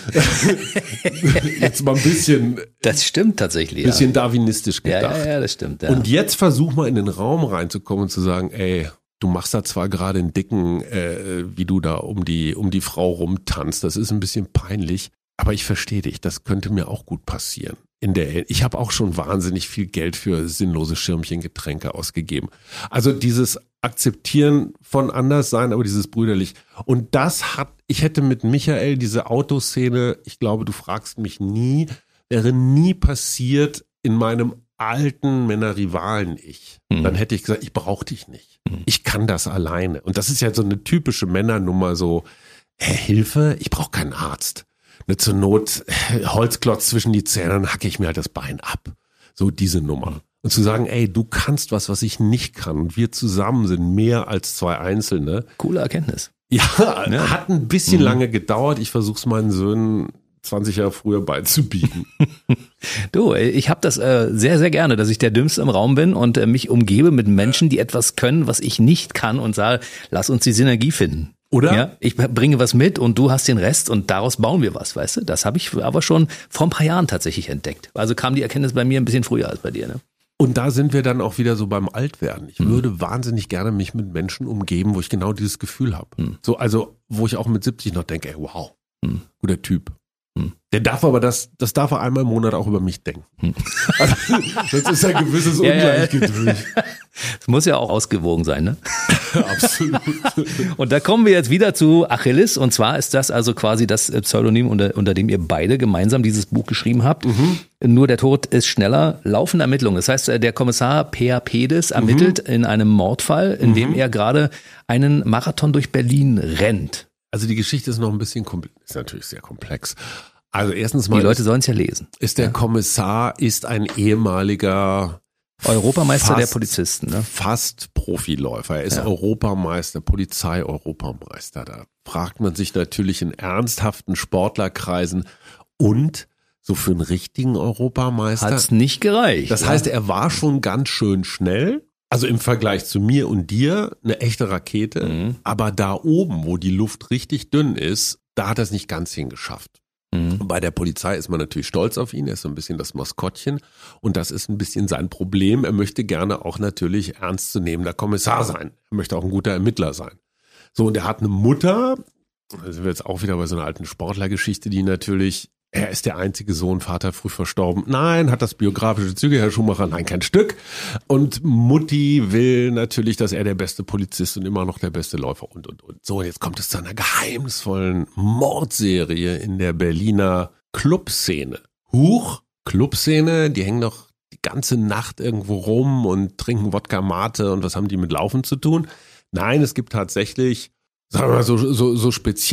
Jetzt mal ein bisschen. Das stimmt tatsächlich. Bisschen ja. darwinistisch gedacht. Ja, ja, ja, das stimmt. Ja. Und jetzt versuch mal in den Raum reinzukommen und zu sagen, ey, du machst da zwar gerade einen dicken, äh, wie du da um die, um die Frau rumtanzt. Das ist ein bisschen peinlich, aber ich verstehe dich. Das könnte mir auch gut passieren. In der, ich habe auch schon wahnsinnig viel Geld für sinnlose Schirmchengetränke ausgegeben. Also dieses Akzeptieren von Anderssein, aber dieses brüderlich. Und das hat, ich hätte mit Michael diese Autoszene, ich glaube, du fragst mich nie, wäre nie passiert in meinem alten Männer-Rivalen-Ich. Mhm. Dann hätte ich gesagt, ich brauche dich nicht. Mhm. Ich kann das alleine. Und das ist ja so eine typische Männernummer, so, hey, Hilfe, ich brauche keinen Arzt. Ne, zur Not, Holzklotz zwischen die Zähne, dann hacke ich mir halt das Bein ab. So diese Nummer. Und zu sagen, ey, du kannst was, was ich nicht kann. Und wir zusammen sind mehr als zwei Einzelne. Coole Erkenntnis. Ja, ja. Hat ein bisschen mhm. lange gedauert. Ich versuche es meinen Söhnen zwanzig Jahre früher beizubiegen. Du, ich habe das äh, sehr, sehr gerne, dass ich der Dümmste im Raum bin und äh, mich umgebe mit Menschen, die etwas können, was ich nicht kann und sage, lass uns die Synergie finden. Oder? Ja, ich bringe was mit und du hast den Rest und daraus bauen wir was, weißt du? Das habe ich aber schon vor ein paar Jahren tatsächlich entdeckt. Also kam die Erkenntnis bei mir ein bisschen früher als bei dir, ne? Und da sind wir dann auch wieder so beim Altwerden. Ich Mhm. würde wahnsinnig gerne mich mit Menschen umgeben, wo ich genau dieses Gefühl habe. Mhm. So, also, wo ich auch mit siebzig noch denke, ey, wow, Mhm. guter Typ. Mhm. Der darf aber das, das darf er einmal im Monat auch über mich denken. Mhm. Also, sonst ist ein gewisses Ja, ja, ja. Ungleichgewicht. Es muss ja auch ausgewogen sein, ne? Absolut. Und da kommen wir jetzt wieder zu Achilles. Und zwar ist das also quasi das Pseudonym, unter, unter dem ihr beide gemeinsam dieses Buch geschrieben habt. Mhm. Nur der Tod ist schneller. Laufende Ermittlungen. Das heißt, der Kommissar Peer Pedes ermittelt Mhm. in einem Mordfall, in dem er gerade einen Marathon durch Berlin rennt. Also die Geschichte ist noch ein bisschen komplex, ist natürlich sehr komplex. Also erstens mal Die Leute sollen es ja lesen. ist der Kommissar ist ein ehemaliger Europameister fast, der Polizisten. Ne? Fast Profiläufer. Er ist Ja. Europameister, Polizei-Europameister. Da fragt man sich natürlich in ernsthaften Sportlerkreisen und so für einen richtigen Europameister. Hat's nicht gereicht. Das ne? heißt, er war schon ganz schön schnell. Also im Vergleich zu mir und dir eine echte Rakete. Mhm. Aber da oben, wo die Luft richtig dünn ist, da hat er es nicht ganz hingeschafft. Mhm. Bei der Polizei ist man natürlich stolz auf ihn, er ist so ein bisschen das Maskottchen und das ist ein bisschen sein Problem. Er möchte gerne auch natürlich ernstzunehmender Kommissar sein. Er möchte auch ein guter Ermittler sein. So, und er hat eine Mutter, da sind wir jetzt auch wieder bei so einer alten Sportlergeschichte, die natürlich, er ist der einzige Sohn, Vater früh verstorben. Nein, hat das biografische Züge, Herr Schumacher? Nein, kein Stück. Und Mutti will natürlich, dass er der beste Polizist und immer noch der beste Läufer und, und, und. So, und jetzt kommt es zu einer geheimnisvollen Mordserie in der Berliner Clubszene. Huch, Clubszene, die hängen doch die ganze Nacht irgendwo rum und trinken Wodka Mate und was haben die mit Laufen zu tun? Nein, es gibt tatsächlich, sagen wir mal, so, so, so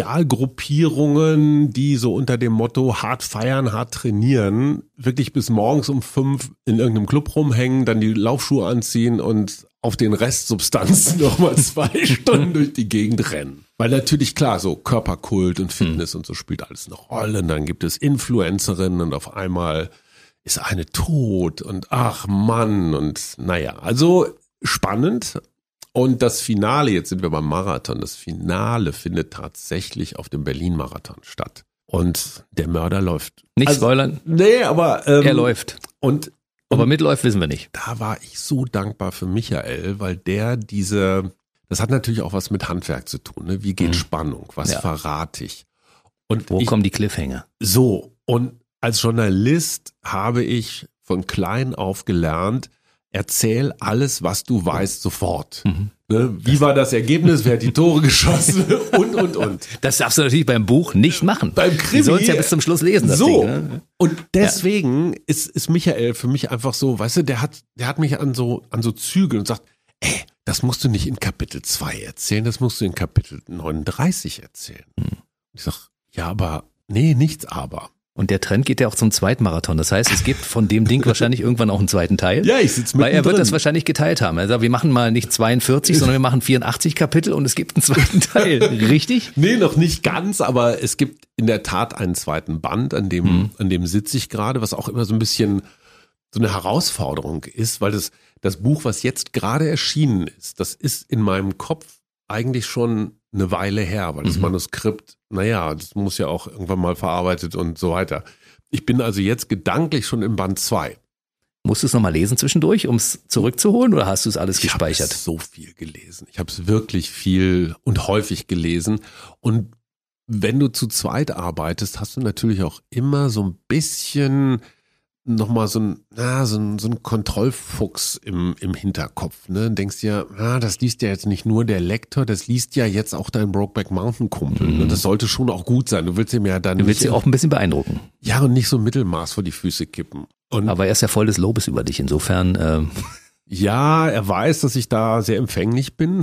Spezialgruppierungen, die so unter dem Motto hart feiern, hart trainieren, wirklich bis morgens um fünf in irgendeinem Club rumhängen, dann die Laufschuhe anziehen und auf den Restsubstanzen nochmal zwei Stunden durch die Gegend rennen. Weil natürlich, klar, so Körperkult und Fitness und so spielt alles eine Rolle. Und dann gibt es Influencerinnen und auf einmal ist eine tot und ach Mann und naja, also spannend. Und das Finale, jetzt sind wir beim Marathon, das Finale findet tatsächlich auf dem Berlin-Marathon statt. Und der Mörder läuft. Nicht Also, spoilern, Nee, aber ähm, er läuft. Und, Aber und mitläuft, wissen wir nicht. da war ich so dankbar für Michael, weil der diese, das hat natürlich auch was mit Handwerk zu tun. Ne? Wie geht Mhm. Spannung? Was Ja. verrate ich? Und Wo ich, kommen die Cliffhanger? so, und als Journalist habe ich von klein auf gelernt, erzähl alles, was du weißt, sofort. Mhm. Ne? Wie war das Ergebnis? Wer hat die Tore geschossen? Und, und, und. Das darfst du natürlich beim Buch nicht machen. Beim Krimi. Die sollen es ja bis zum Schluss lesen, das So. Ding. Ne? Und deswegen ist, ist Michael für mich einfach so, weißt du, der hat, der hat mich an so, an so Zügeln und sagt, ey, das musst du nicht in Kapitel zwei erzählen, das musst du in Kapitel neununddreißig erzählen. Hm. Ich sag, ja, aber, nee, nichts aber. Und der Trend geht ja auch zum zweiten Marathon. Das heißt, es gibt von dem Ding wahrscheinlich irgendwann auch einen zweiten Teil. Ja, ich sitze Weil er wird mittendrin. das wahrscheinlich geteilt haben. Also wir machen mal nicht zweiundvierzig, sondern wir machen vierundachtzig Kapitel und es gibt einen zweiten Teil. Richtig? Nee, noch nicht ganz, aber es gibt in der Tat einen zweiten Band, an dem, Mhm. an dem sitze ich gerade, was auch immer so ein bisschen so eine Herausforderung ist, weil das, das Buch, was jetzt gerade erschienen ist, das ist in meinem Kopf eigentlich schon eine Weile her, weil das Mhm. Manuskript, naja, das muss ja auch irgendwann mal verarbeitet und so weiter. Ich bin also jetzt gedanklich schon im Band zwei. Musst du es nochmal lesen zwischendurch, um es zurückzuholen, oder hast du es alles Ich habe gespeichert? so viel gelesen. Ich habe es wirklich viel und häufig gelesen. Und wenn du zu zweit arbeitest, hast du natürlich auch immer so ein bisschen nochmal so ein, na, so ein, so ein Kontrollfuchs im, im Hinterkopf. Ne? Denkst dir, ah, das liest ja jetzt nicht nur der Lektor, das liest ja jetzt auch dein Brokeback Mountain Kumpel. Mhm. Und das sollte schon auch gut sein. Du willst ihm ja dann Du willst nicht, sie auch ein bisschen beeindrucken. ja, und nicht so Mittelmaß vor die Füße kippen. Und Aber er ist ja voll des Lobes über dich. Insofern, ähm, ja, er weiß, dass ich da sehr empfänglich bin.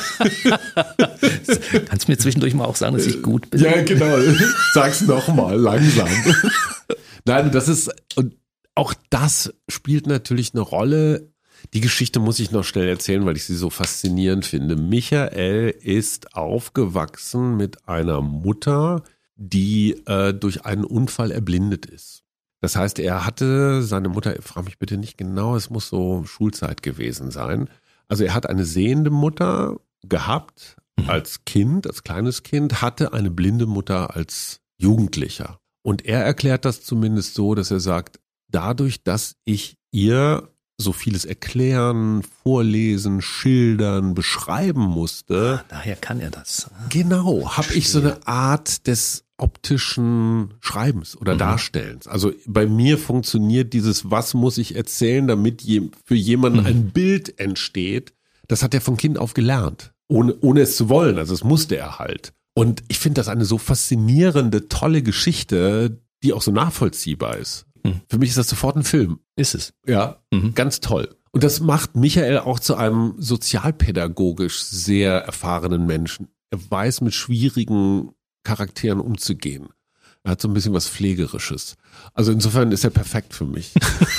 kannst du mir zwischendurch mal auch sagen, dass ich gut bin? Ja, genau. Sag's nochmal, langsam. Nein, das ist, und auch das spielt natürlich eine Rolle. Die Geschichte muss ich noch schnell erzählen, weil ich sie so faszinierend finde. Michael ist aufgewachsen mit einer Mutter, die äh, durch einen Unfall erblindet ist. Das heißt, er hatte seine Mutter, frag mich bitte nicht genau, es muss so Schulzeit gewesen sein. Also er hat eine sehende Mutter gehabt als Kind, als kleines Kind, hatte eine blinde Mutter als Jugendlicher. Und er erklärt das zumindest so, dass er sagt, dadurch, dass ich ihr so vieles erklären, vorlesen, schildern, beschreiben musste. Ah, daher kann er das. Genau, habe ich so eine Art des optischen Schreibens oder mhm. Darstellens. Also bei mir funktioniert dieses, was muss ich erzählen, damit je, für jemanden mhm. ein Bild entsteht. Das hat er von Kind auf gelernt, ohne, ohne es zu wollen. Also das musste er halt. Und ich finde das eine so faszinierende, tolle Geschichte, die auch so nachvollziehbar ist. Mhm. Für mich ist das sofort ein Film. Ist es. Ja, mhm. ganz toll. Und das macht Michael auch zu einem sozialpädagogisch sehr erfahrenen Menschen. Er weiß, mit schwierigen Charakteren umzugehen. Er hat so ein bisschen was Pflegerisches. Also insofern ist er perfekt für mich.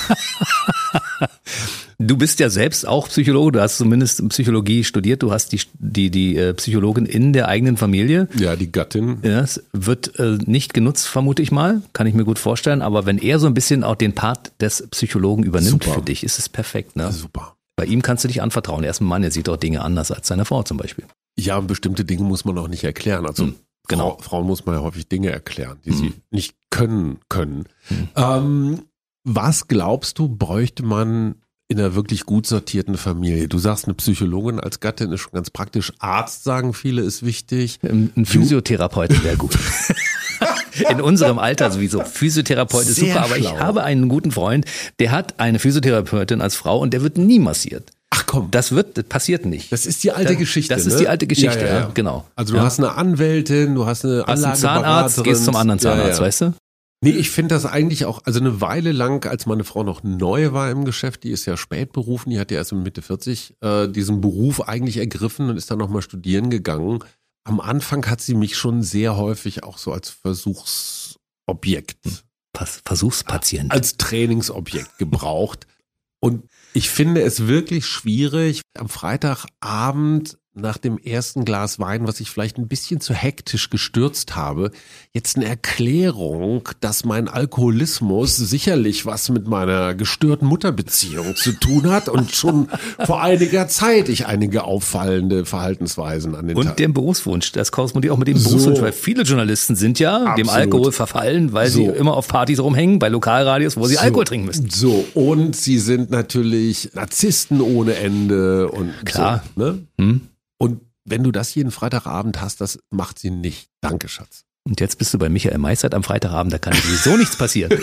Du bist ja selbst auch Psychologe, du hast zumindest Psychologie studiert, du hast die die die äh, Psychologin in der eigenen Familie. Ja, die Gattin. Ja, es wird äh, nicht genutzt, vermute ich mal, kann ich mir gut vorstellen, aber wenn er so ein bisschen auch den Part des Psychologen übernimmt super. Für dich, ist es perfekt, ne? Ja, super. Bei ihm kannst du dich anvertrauen. Er ist ein Mann, er sieht auch Dinge anders als seine Frau zum Beispiel. Ja, und bestimmte Dinge muss man auch nicht erklären. Also hm. Genau. Frau, Frauen muss man ja häufig Dinge erklären, die mhm. sie nicht können können. Mhm. Ähm, was glaubst du, bräuchte man in einer wirklich gut sortierten Familie? Du sagst, eine Psychologin als Gattin ist schon ganz praktisch. Arzt, sagen viele, ist wichtig. Ein Physiotherapeut wäre gut. In unserem Alter sowieso. Physiotherapeut ist super, aber schlau. Ich habe einen guten Freund, der hat eine Physiotherapeutin als Frau und der wird nie massiert. Ach komm. Das wird, das passiert nicht. Das ist die alte das, Geschichte. Das ist ne? die alte Geschichte, ja, ja, ja. ja genau. Also du ja. hast eine Anwältin, du hast eine Anlageberaterin. Hast einen Zahnarzt, gehst zum anderen Zahnarzt, ja, ja. weißt du? Nee, ich finde das eigentlich auch, also eine Weile lang, als meine Frau noch neu war im Geschäft, die ist ja spät berufen, die hat ja erst mit Mitte vierzig äh, diesen Beruf eigentlich ergriffen und ist dann nochmal studieren gegangen. Am Anfang hat sie mich schon sehr häufig auch so als Versuchsobjekt. Versuchspatient. Als Trainingsobjekt gebraucht. Und ich finde es wirklich schwierig, am Freitagabend nach dem ersten Glas Wein, was ich vielleicht ein bisschen zu hektisch gestürzt habe, jetzt eine Erklärung, dass mein Alkoholismus sicherlich was mit meiner gestörten Mutterbeziehung zu tun hat und schon vor einiger Zeit ich einige auffallende Verhaltensweisen an den Tag. Und dem Berufswunsch, das korrespondiert auch mit dem so. Berufswunsch, weil viele Journalisten sind ja Absolut. Dem Alkohol verfallen, weil so. sie immer auf Partys rumhängen, bei Lokalradios, wo sie so. Alkohol trinken müssen. So, und sie sind natürlich Narzissten ohne Ende und klar. So, ne? Hm. Und wenn du das jeden Freitagabend hast, das macht sie nicht. Danke, Schatz. Und jetzt bist du bei Michael Meissert am Freitagabend, da kann sowieso nichts passieren.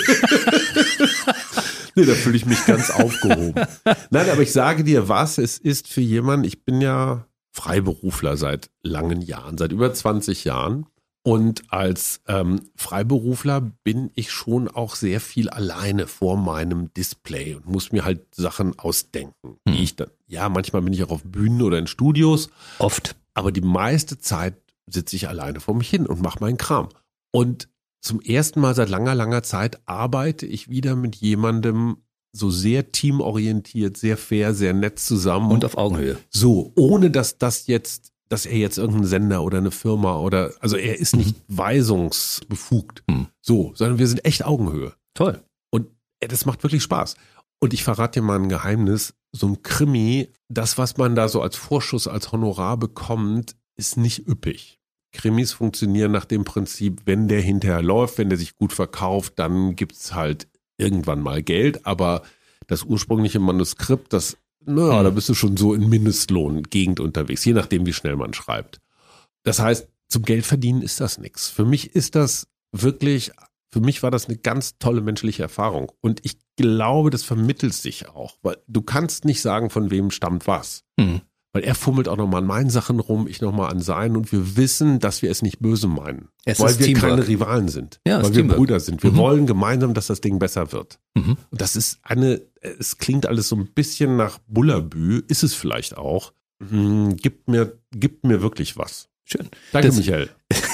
Nee, da fühle ich mich ganz aufgehoben. Nein, aber ich sage dir was, es ist für jemanden, ich bin ja Freiberufler seit langen Jahren, seit über zwanzig Jahren. Und als ähm, Freiberufler bin ich schon auch sehr viel alleine vor meinem Display und muss mir halt Sachen ausdenken. Hm. Die ich dann, ja, manchmal bin ich auch auf Bühnen oder in Studios. Oft. Aber die meiste Zeit sitze ich alleine vor mich hin und mache meinen Kram. Und zum ersten Mal seit langer, langer Zeit arbeite ich wieder mit jemandem so sehr teamorientiert, sehr fair, sehr nett zusammen. Und auf Augenhöhe. So, ohne dass das jetzt dass er jetzt irgendein Sender oder eine Firma oder, also er ist nicht mhm. weisungsbefugt, mhm. so, sondern wir sind echt Augenhöhe. Toll. Und äh, das macht wirklich Spaß. Und ich verrate dir mal ein Geheimnis, so ein Krimi, das, was man da so als Vorschuss, als Honorar bekommt, ist nicht üppig. Krimis funktionieren nach dem Prinzip, wenn der hinterher läuft, wenn der sich gut verkauft, dann gibt's halt irgendwann mal Geld, aber das ursprüngliche Manuskript, das naja, da bist du schon so in Mindestlohn-Gegend unterwegs, je nachdem, wie schnell man schreibt. Das heißt, zum Geldverdienen ist das nichts. Für mich ist das wirklich, für mich war das eine ganz tolle menschliche Erfahrung. Und ich glaube, das vermittelt sich auch, weil du kannst nicht sagen, von wem stammt was. Mhm. Weil er fummelt auch nochmal an meinen Sachen rum, ich nochmal an seinen und wir wissen, dass wir es nicht böse meinen. Es weil ist wir Teamwork. Keine Rivalen sind. Ja, weil wir Teamwork. Brüder sind. Wir mhm. wollen gemeinsam, dass das Ding besser wird. Mhm. Und das ist eine, es klingt alles so ein bisschen nach Bullabü, ist es vielleicht auch. Hm, gibt mir, gibt mir wirklich was. Schön. Danke, das, Michael.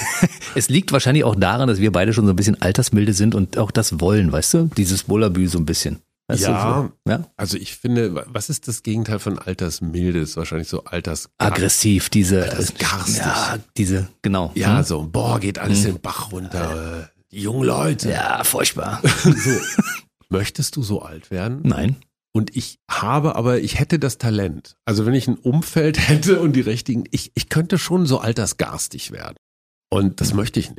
Es liegt wahrscheinlich auch daran, dass wir beide schon so ein bisschen altersmilde sind und auch das wollen, weißt du? Dieses Bullabü so ein bisschen. Weißt ja, du, so? ja, also ich finde, was ist das Gegenteil von Altersmilde? Ist wahrscheinlich so Alters aggressiv, diese Altersgarstig. Ja, diese, genau. Ja, hm. so, boah, geht alles hm. den Bach runter. Die jungen Leute. Ja, furchtbar. So. Möchtest du so alt werden? Nein. Und ich habe aber, ich hätte das Talent. Also wenn ich ein Umfeld hätte und die richtigen, ich, ich könnte schon so altersgarstig werden. Und das möchte ich nicht.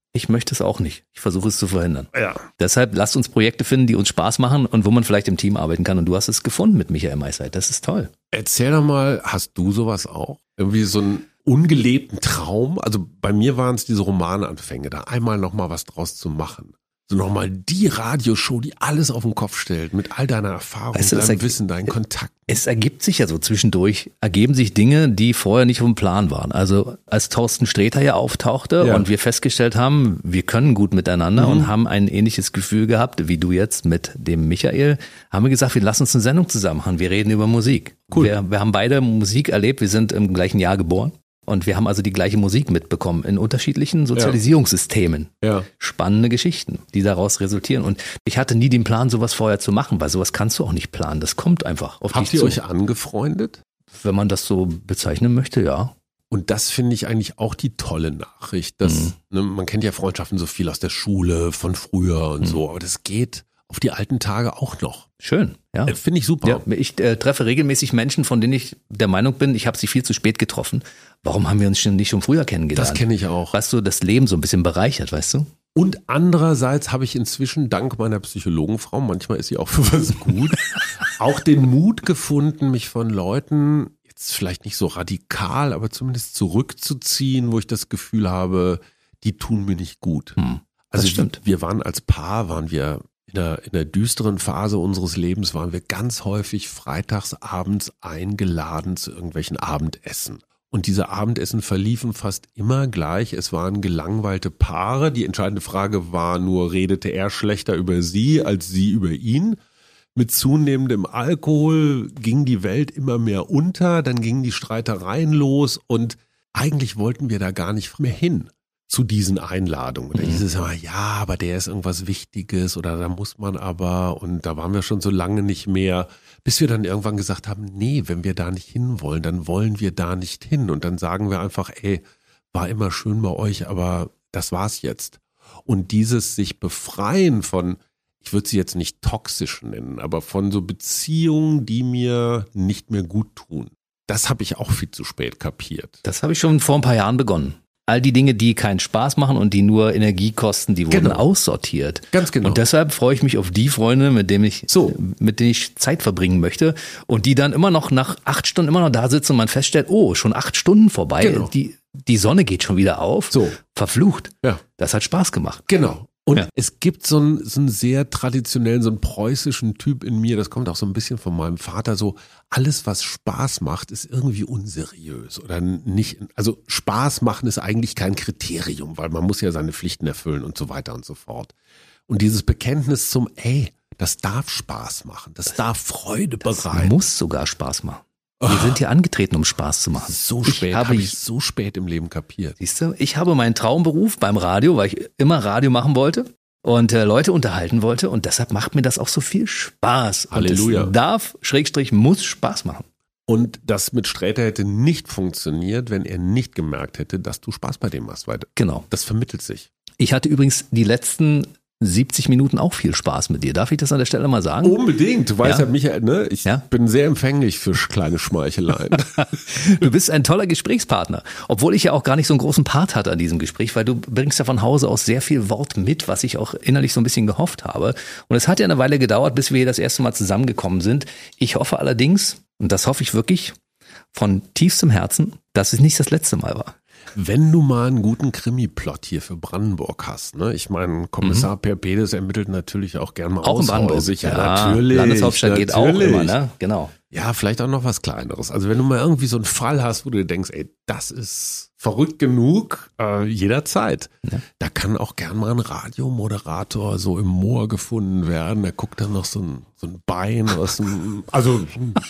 Ich möchte es auch nicht. Ich versuche es zu verhindern. Ja. Deshalb lasst uns Projekte finden, die uns Spaß machen und wo man vielleicht im Team arbeiten kann. Und du hast es gefunden mit Michael Mayseit. Das ist toll. Erzähl doch mal, hast du sowas auch? Irgendwie so einen ungelebten Traum? Also bei mir waren es diese Romananfänge, da einmal nochmal was draus zu machen. So nochmal die Radioshow, die alles auf den Kopf stellt, mit all deiner Erfahrung, Weißt du, es deinem erg- Wissen, deinen Kontakten. Es ergibt sich ja so zwischendurch, ergeben sich Dinge, die vorher nicht auf dem Plan waren. Also als Thorsten Sträter ja auftauchte Ja. und wir festgestellt haben, wir können gut miteinander Mhm. und haben ein ähnliches Gefühl gehabt, wie du jetzt mit dem Michael, haben wir gesagt, wir lassen uns eine Sendung zusammen machen, wir reden über Musik. Cool. Wir, wir haben beide Musik erlebt, wir sind im gleichen Jahr geboren. Und wir haben also die gleiche Musik mitbekommen in unterschiedlichen Sozialisierungssystemen. Ja. Spannende Geschichten, die daraus resultieren. Und ich hatte nie den Plan, sowas vorher zu machen, weil sowas kannst du auch nicht planen. Das kommt einfach auf Habt dich ihr zu. euch angefreundet? Wenn man das so bezeichnen möchte, ja. Und das finde ich eigentlich auch die tolle Nachricht. Dass, Mhm. ne, man kennt ja Freundschaften so viel aus der Schule, von früher und Mhm. so, aber das geht auf die alten Tage auch noch. Schön, ja. Äh, Finde ich super. Ja, ich äh, treffe regelmäßig Menschen, von denen ich der Meinung bin, ich habe sie viel zu spät getroffen. Warum haben wir uns schon nicht schon früher kennengelernt? Das kenne ich auch. Weißt du, das Leben so ein bisschen bereichert, weißt du? Und andererseits habe ich inzwischen dank meiner Psychologenfrau, manchmal ist sie auch für was gut, auch den Mut gefunden, mich von Leuten, jetzt vielleicht nicht so radikal, aber zumindest zurückzuziehen, wo ich das Gefühl habe, die tun mir nicht gut. Hm, das Also stimmt. wir waren als Paar, waren wir in einer, in einer düsteren Phase unseres Lebens, waren wir ganz häufig freitags abends eingeladen zu irgendwelchen Abendessen. Und diese Abendessen verliefen fast immer gleich. Es waren gelangweilte Paare. Die entscheidende Frage war nur, redete er schlechter über sie als sie über ihn? Mit zunehmendem Alkohol ging die Welt immer mehr unter, dann gingen die Streitereien los und eigentlich wollten wir da gar nicht mehr hin zu diesen Einladungen. Da hieß es immer, ja, aber der ist irgendwas Wichtiges oder da muss man aber und da waren wir schon so lange nicht mehr, bis wir dann irgendwann gesagt haben, nee, wenn wir da nicht hin wollen, dann wollen wir da nicht hin und dann sagen wir einfach, ey, war immer schön bei euch, aber das war's jetzt. Und dieses sich befreien von, ich würde sie jetzt nicht toxisch nennen, aber von so Beziehungen, die mir nicht mehr gut tun. Das habe ich auch viel zu spät kapiert. Das habe ich schon vor ein paar Jahren begonnen. All die Dinge, die keinen Spaß machen und die nur Energie kosten, die wurden Genau. aussortiert. Ganz genau. Und deshalb freue ich mich auf die Freunde, mit denen ich, So. mit denen ich Zeit verbringen möchte und die dann immer noch nach acht Stunden immer noch da sitzen und man feststellt, oh, schon acht Stunden vorbei. Genau. Die, die Sonne geht schon wieder auf. So. Verflucht. Ja. Das hat Spaß gemacht. Genau. Und Ja. es gibt so einen, so einen sehr traditionellen, so einen preußischen Typ in mir, das kommt auch so ein bisschen von meinem Vater, so alles, was Spaß macht, ist irgendwie unseriös oder nicht, also Spaß machen ist eigentlich kein Kriterium, weil man muss ja seine Pflichten erfüllen und so weiter und so fort. Und dieses Bekenntnis zum, ey, das darf Spaß machen, das darf Freude Das bereiten. muss sogar Spaß machen. Wir sind hier angetreten, um Spaß zu machen. So Ich spät, habe habe ich so spät im Leben kapiert. Siehst du, ich habe meinen Traumberuf beim Radio, weil ich immer Radio machen wollte und äh, Leute unterhalten wollte und deshalb macht mir das auch so viel Spaß. Halleluja. Und es darf, Schrägstrich, muss Spaß machen. Und das mit Sträter hätte nicht funktioniert, wenn er nicht gemerkt hätte, dass du Spaß bei dem hast, weil Genau. das vermittelt sich. Ich hatte übrigens die letzten siebzig Minuten auch viel Spaß mit dir. Darf ich das an der Stelle mal sagen? Unbedingt. Du weißt Ja. ja, Michael, ne? Ich Ja. bin sehr empfänglich für kleine Schmeicheleien. Du bist ein toller Gesprächspartner, obwohl ich ja auch gar nicht so einen großen Part hatte an diesem Gespräch, weil du bringst ja von Hause aus sehr viel Wort mit, was ich auch innerlich so ein bisschen gehofft habe. Und es hat ja eine Weile gedauert, bis wir hier das erste Mal zusammengekommen sind. Ich hoffe allerdings, und das hoffe ich wirklich von tiefstem Herzen, dass es nicht das letzte Mal war. Wenn du mal einen guten Krimi-Plot hier für Brandenburg hast, ne? Ich meine, Kommissar Mhm. Perpedes ermittelt natürlich auch gern mal Auch in Brandenburg. aushäusig. Ja, natürlich. Landeshauptstadt geht auch natürlich. immer, ne? Genau. Ja, vielleicht auch noch was Kleineres. Also wenn du mal irgendwie so einen Fall hast, wo du dir denkst, ey, das ist verrückt genug, äh, jederzeit. Ja. Da kann auch gern mal ein Radiomoderator so im Moor gefunden werden. Da guckt dann noch so ein, so ein Bein aus dem, also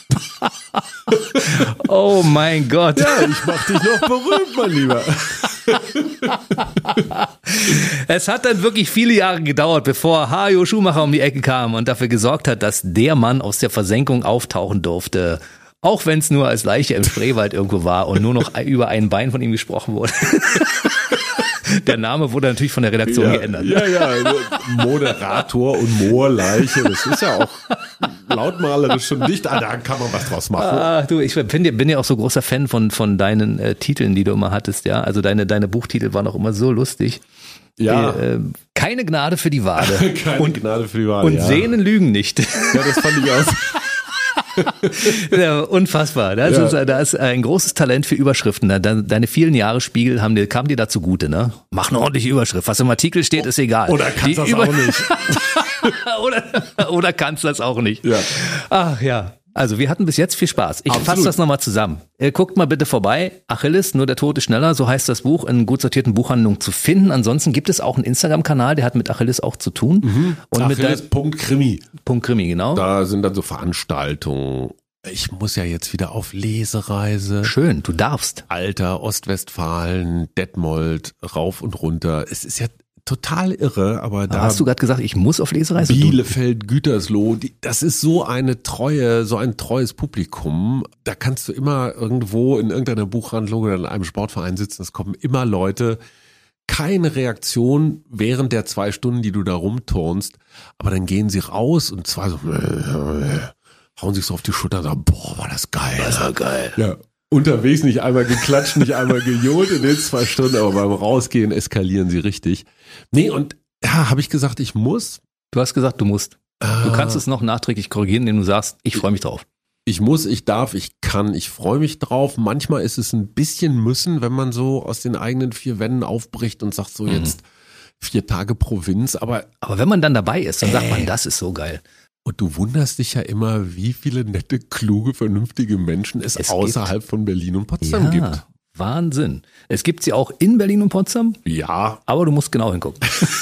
Oh mein Gott. ja, ich mach dich noch berühmt, mein Lieber. Es hat dann wirklich viele Jahre gedauert, bevor Hajo Schumacher um die Ecke kam und dafür gesorgt hat, dass der Mann aus der Versenkung auftauchen durfte. Auch wenn es nur als Leiche im Spreewald irgendwo war und nur noch über ein Bein von ihm gesprochen wurde. Der Name wurde natürlich von der Redaktion ja, geändert. Ja, ja, also Moderator und Moorleiche, das ist ja auch lautmalerisch schon nicht, ah, da kann man was draus machen. Ah, du, ich bin ja, bin ja auch so großer Fan von, von deinen äh, Titeln, die du immer hattest, ja. Also deine, deine Buchtitel waren auch immer so lustig. Ja. Äh, keine Gnade für die Wade. Keine und, Gnade für die Wade, Und ja. Sehnen lügen nicht. Ja, das fand ich auch. Ja, unfassbar. Das, Ja. ist, das ist ein großes Talent für Überschriften. Deine vielen Jahre Spiegel haben dir, kamen dir da zugute, ne? Mach eine ordentliche Überschrift. Was im Artikel steht, ist egal. Oder kannst Die das Über- auch nicht. oder, oder kannst das auch nicht. Ja. Ach ja. Also wir hatten bis jetzt viel Spaß. Ich Absolut. fasse das nochmal zusammen. Äh, guckt mal bitte vorbei. Achilles, nur der Tod ist schneller. So heißt das Buch, in gut sortierten Buchhandlungen zu finden. Ansonsten gibt es auch einen Instagram-Kanal, der hat mit Achilles auch zu tun. Mhm. Und mit Achilles der Punkt Krimi. Punkt Krimi, genau. Da sind dann so Veranstaltungen. Ich muss ja jetzt wieder auf Lesereise. Schön, du darfst. Alter, Ostwestfalen, Detmold, rauf und runter. Es ist ja total irre, aber da Aber hast du gerade gesagt, ich muss auf Lesereise? Bielefeld, Gütersloh, die, das ist so eine treue, so ein treues Publikum. Da kannst du immer irgendwo in irgendeiner Buchhandlung oder in einem Sportverein sitzen. Es kommen immer Leute. Keine Reaktion während der zwei Stunden, die du da rumturnst. Aber dann gehen sie raus und zwar so, hauen sich so auf die Schulter und sagen, boah, war das geil. Das war geil. Ja. Unterwegs nicht einmal geklatscht, nicht einmal gejohlt in den zwei Stunden, aber beim Rausgehen eskalieren sie richtig. Nee, und ja, habe ich gesagt, ich muss. Du hast gesagt, du musst. Du kannst es noch nachträglich korrigieren, indem du sagst, ich freue mich drauf. Ich muss, ich darf, ich kann, ich freue mich drauf. Manchmal ist es ein bisschen müssen, wenn man so aus den eigenen vier Wänden aufbricht und sagt so Mhm. jetzt vier Tage Provinz, aber Aber wenn man dann dabei ist, dann sagt Äh. man, das ist so geil. und du wunderst dich ja immer, wie viele nette, kluge, vernünftige Menschen es, Es außerhalb von Berlin und Potsdam gibt. Wahnsinn. Es gibt sie auch in Berlin und Potsdam, Ja, aber du musst genau hingucken.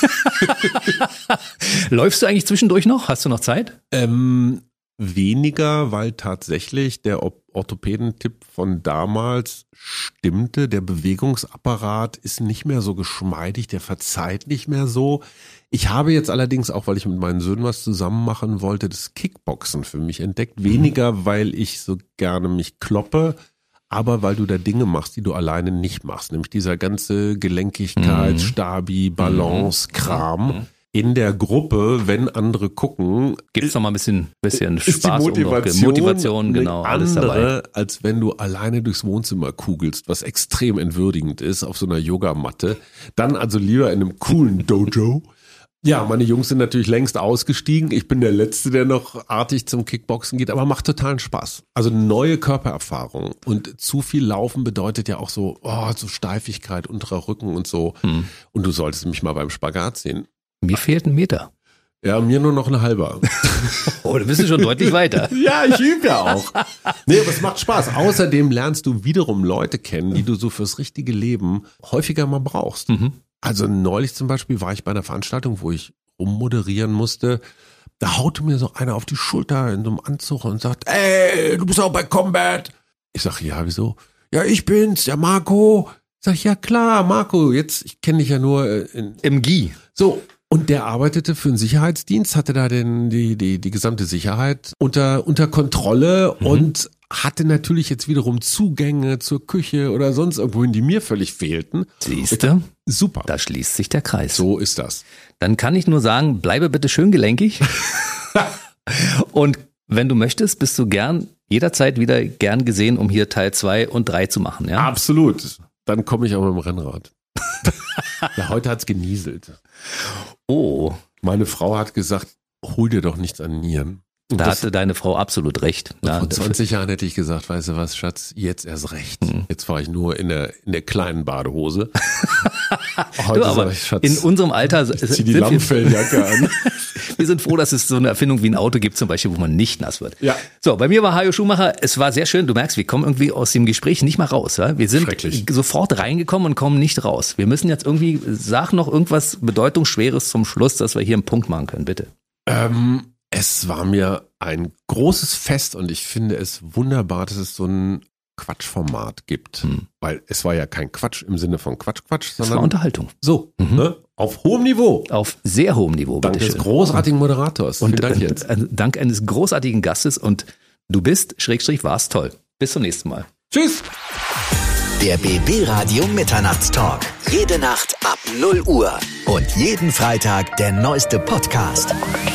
Läufst du eigentlich zwischendurch noch? Hast du noch Zeit? ähm, weniger, weil tatsächlich der Or- Orthopädentipp von damals stimmte. Der Bewegungsapparat ist nicht mehr so geschmeidig, der verzeiht nicht mehr so. Ich habe jetzt allerdings auch, weil ich mit meinen Söhnen was zusammen machen wollte, das Kickboxen für mich entdeckt. Weniger, weil ich so gerne mich kloppe, aber weil du da Dinge machst, die du alleine nicht machst. Nämlich dieser ganze Gelenkigkeits-, Stabi-, Balance-Kram. In der Gruppe, wenn andere gucken, Gibt's noch mal ein bisschen, bisschen ist die Spaß und noch Motivation, Motivation, genau, eine alles dabei. andere, als wenn du alleine durchs Wohnzimmer kugelst, was extrem entwürdigend ist auf so einer Yogamatte. Dann also lieber in einem coolen Dojo. Ja, meine Jungs sind natürlich längst ausgestiegen. Ich bin der Letzte, der noch artig zum Kickboxen geht, aber macht totalen Spaß. Also neue Körpererfahrung. Und zu viel Laufen bedeutet ja auch so, oh, so Steifigkeit, unterer Rücken und so. Hm. Und du solltest mich mal beim Spagat sehen. Mir fehlt ein Meter. Ja, mir nur noch ein halber. Oh, du bist ja schon deutlich weiter. Ja, ich übe ja auch. Nee, aber es macht Spaß. Außerdem lernst du wiederum Leute kennen, die du so fürs richtige Leben häufiger mal brauchst. Mhm. Also neulich zum Beispiel war ich bei einer Veranstaltung, wo ich rummoderieren musste. Da haute mir so einer auf die Schulter in so einem Anzug und sagt, ey, du bist auch bei Combat. Ich sag, ja, wieso? Ja, ich bin's, der Marco. Sag ich, ja klar, Marco, jetzt, ich kenne dich ja nur äh, in, Im G I. so. Und der arbeitete für einen Sicherheitsdienst, hatte da den, die, die, die gesamte Sicherheit unter, unter Kontrolle Mhm. und hatte natürlich jetzt wiederum Zugänge zur Küche oder sonst irgendwohin, die mir völlig fehlten. Siehste, Super. da schließt sich der Kreis. So ist das. Dann kann ich nur sagen, bleibe bitte schön gelenkig. Und wenn du möchtest, bist du gern, jederzeit wieder gern gesehen, um hier Teil zwei und drei zu machen. Ja? Absolut. Dann komme ich auch mit dem Rennrad. Ja, heute hat's genieselt. Oh, Meine Frau hat gesagt, hol dir doch nichts an Nieren. Und da das- hatte deine Frau absolut recht. Ja, vor zwanzig Jahren hätte ich gesagt, weißt du was, Schatz, jetzt erst recht. Mhm. Jetzt fahre ich nur in der, in der kleinen Badehose. du, Heute aber sag ich, Schatz, in unserem Alter ich zieh die sind wir, Lammfelljacke an. wir sind froh, dass es so eine Erfindung wie ein Auto gibt, zum Beispiel, wo man nicht nass wird. Ja. So, bei mir war Hajo Schumacher, es war sehr schön, du merkst, wir kommen irgendwie aus dem Gespräch nicht mal raus. Ja? Wir sind Schrecklich. sofort reingekommen und kommen nicht raus. Wir müssen jetzt irgendwie, sag noch irgendwas Bedeutungsschweres zum Schluss, dass wir hier einen Punkt machen können, bitte. Ähm, es war mir ein großes Fest und ich finde es wunderbar, dass es so ein Quatschformat gibt. Hm. Weil es war ja kein Quatsch im Sinne von Quatsch, Quatsch, Das war sondern Unterhaltung. so, ne? Auf hohem Niveau. Auf sehr hohem Niveau, Dank bitte des schön. großartigen Moderators. Und Vielen Dank äh, jetzt. äh, dank eines großartigen Gastes und du bist, Schrägstrich, warst toll. Bis zum nächsten Mal. Tschüss. Der B B Radio Mitternachtstalk. Jede Nacht ab null Uhr. Und jeden Freitag der neueste Podcast.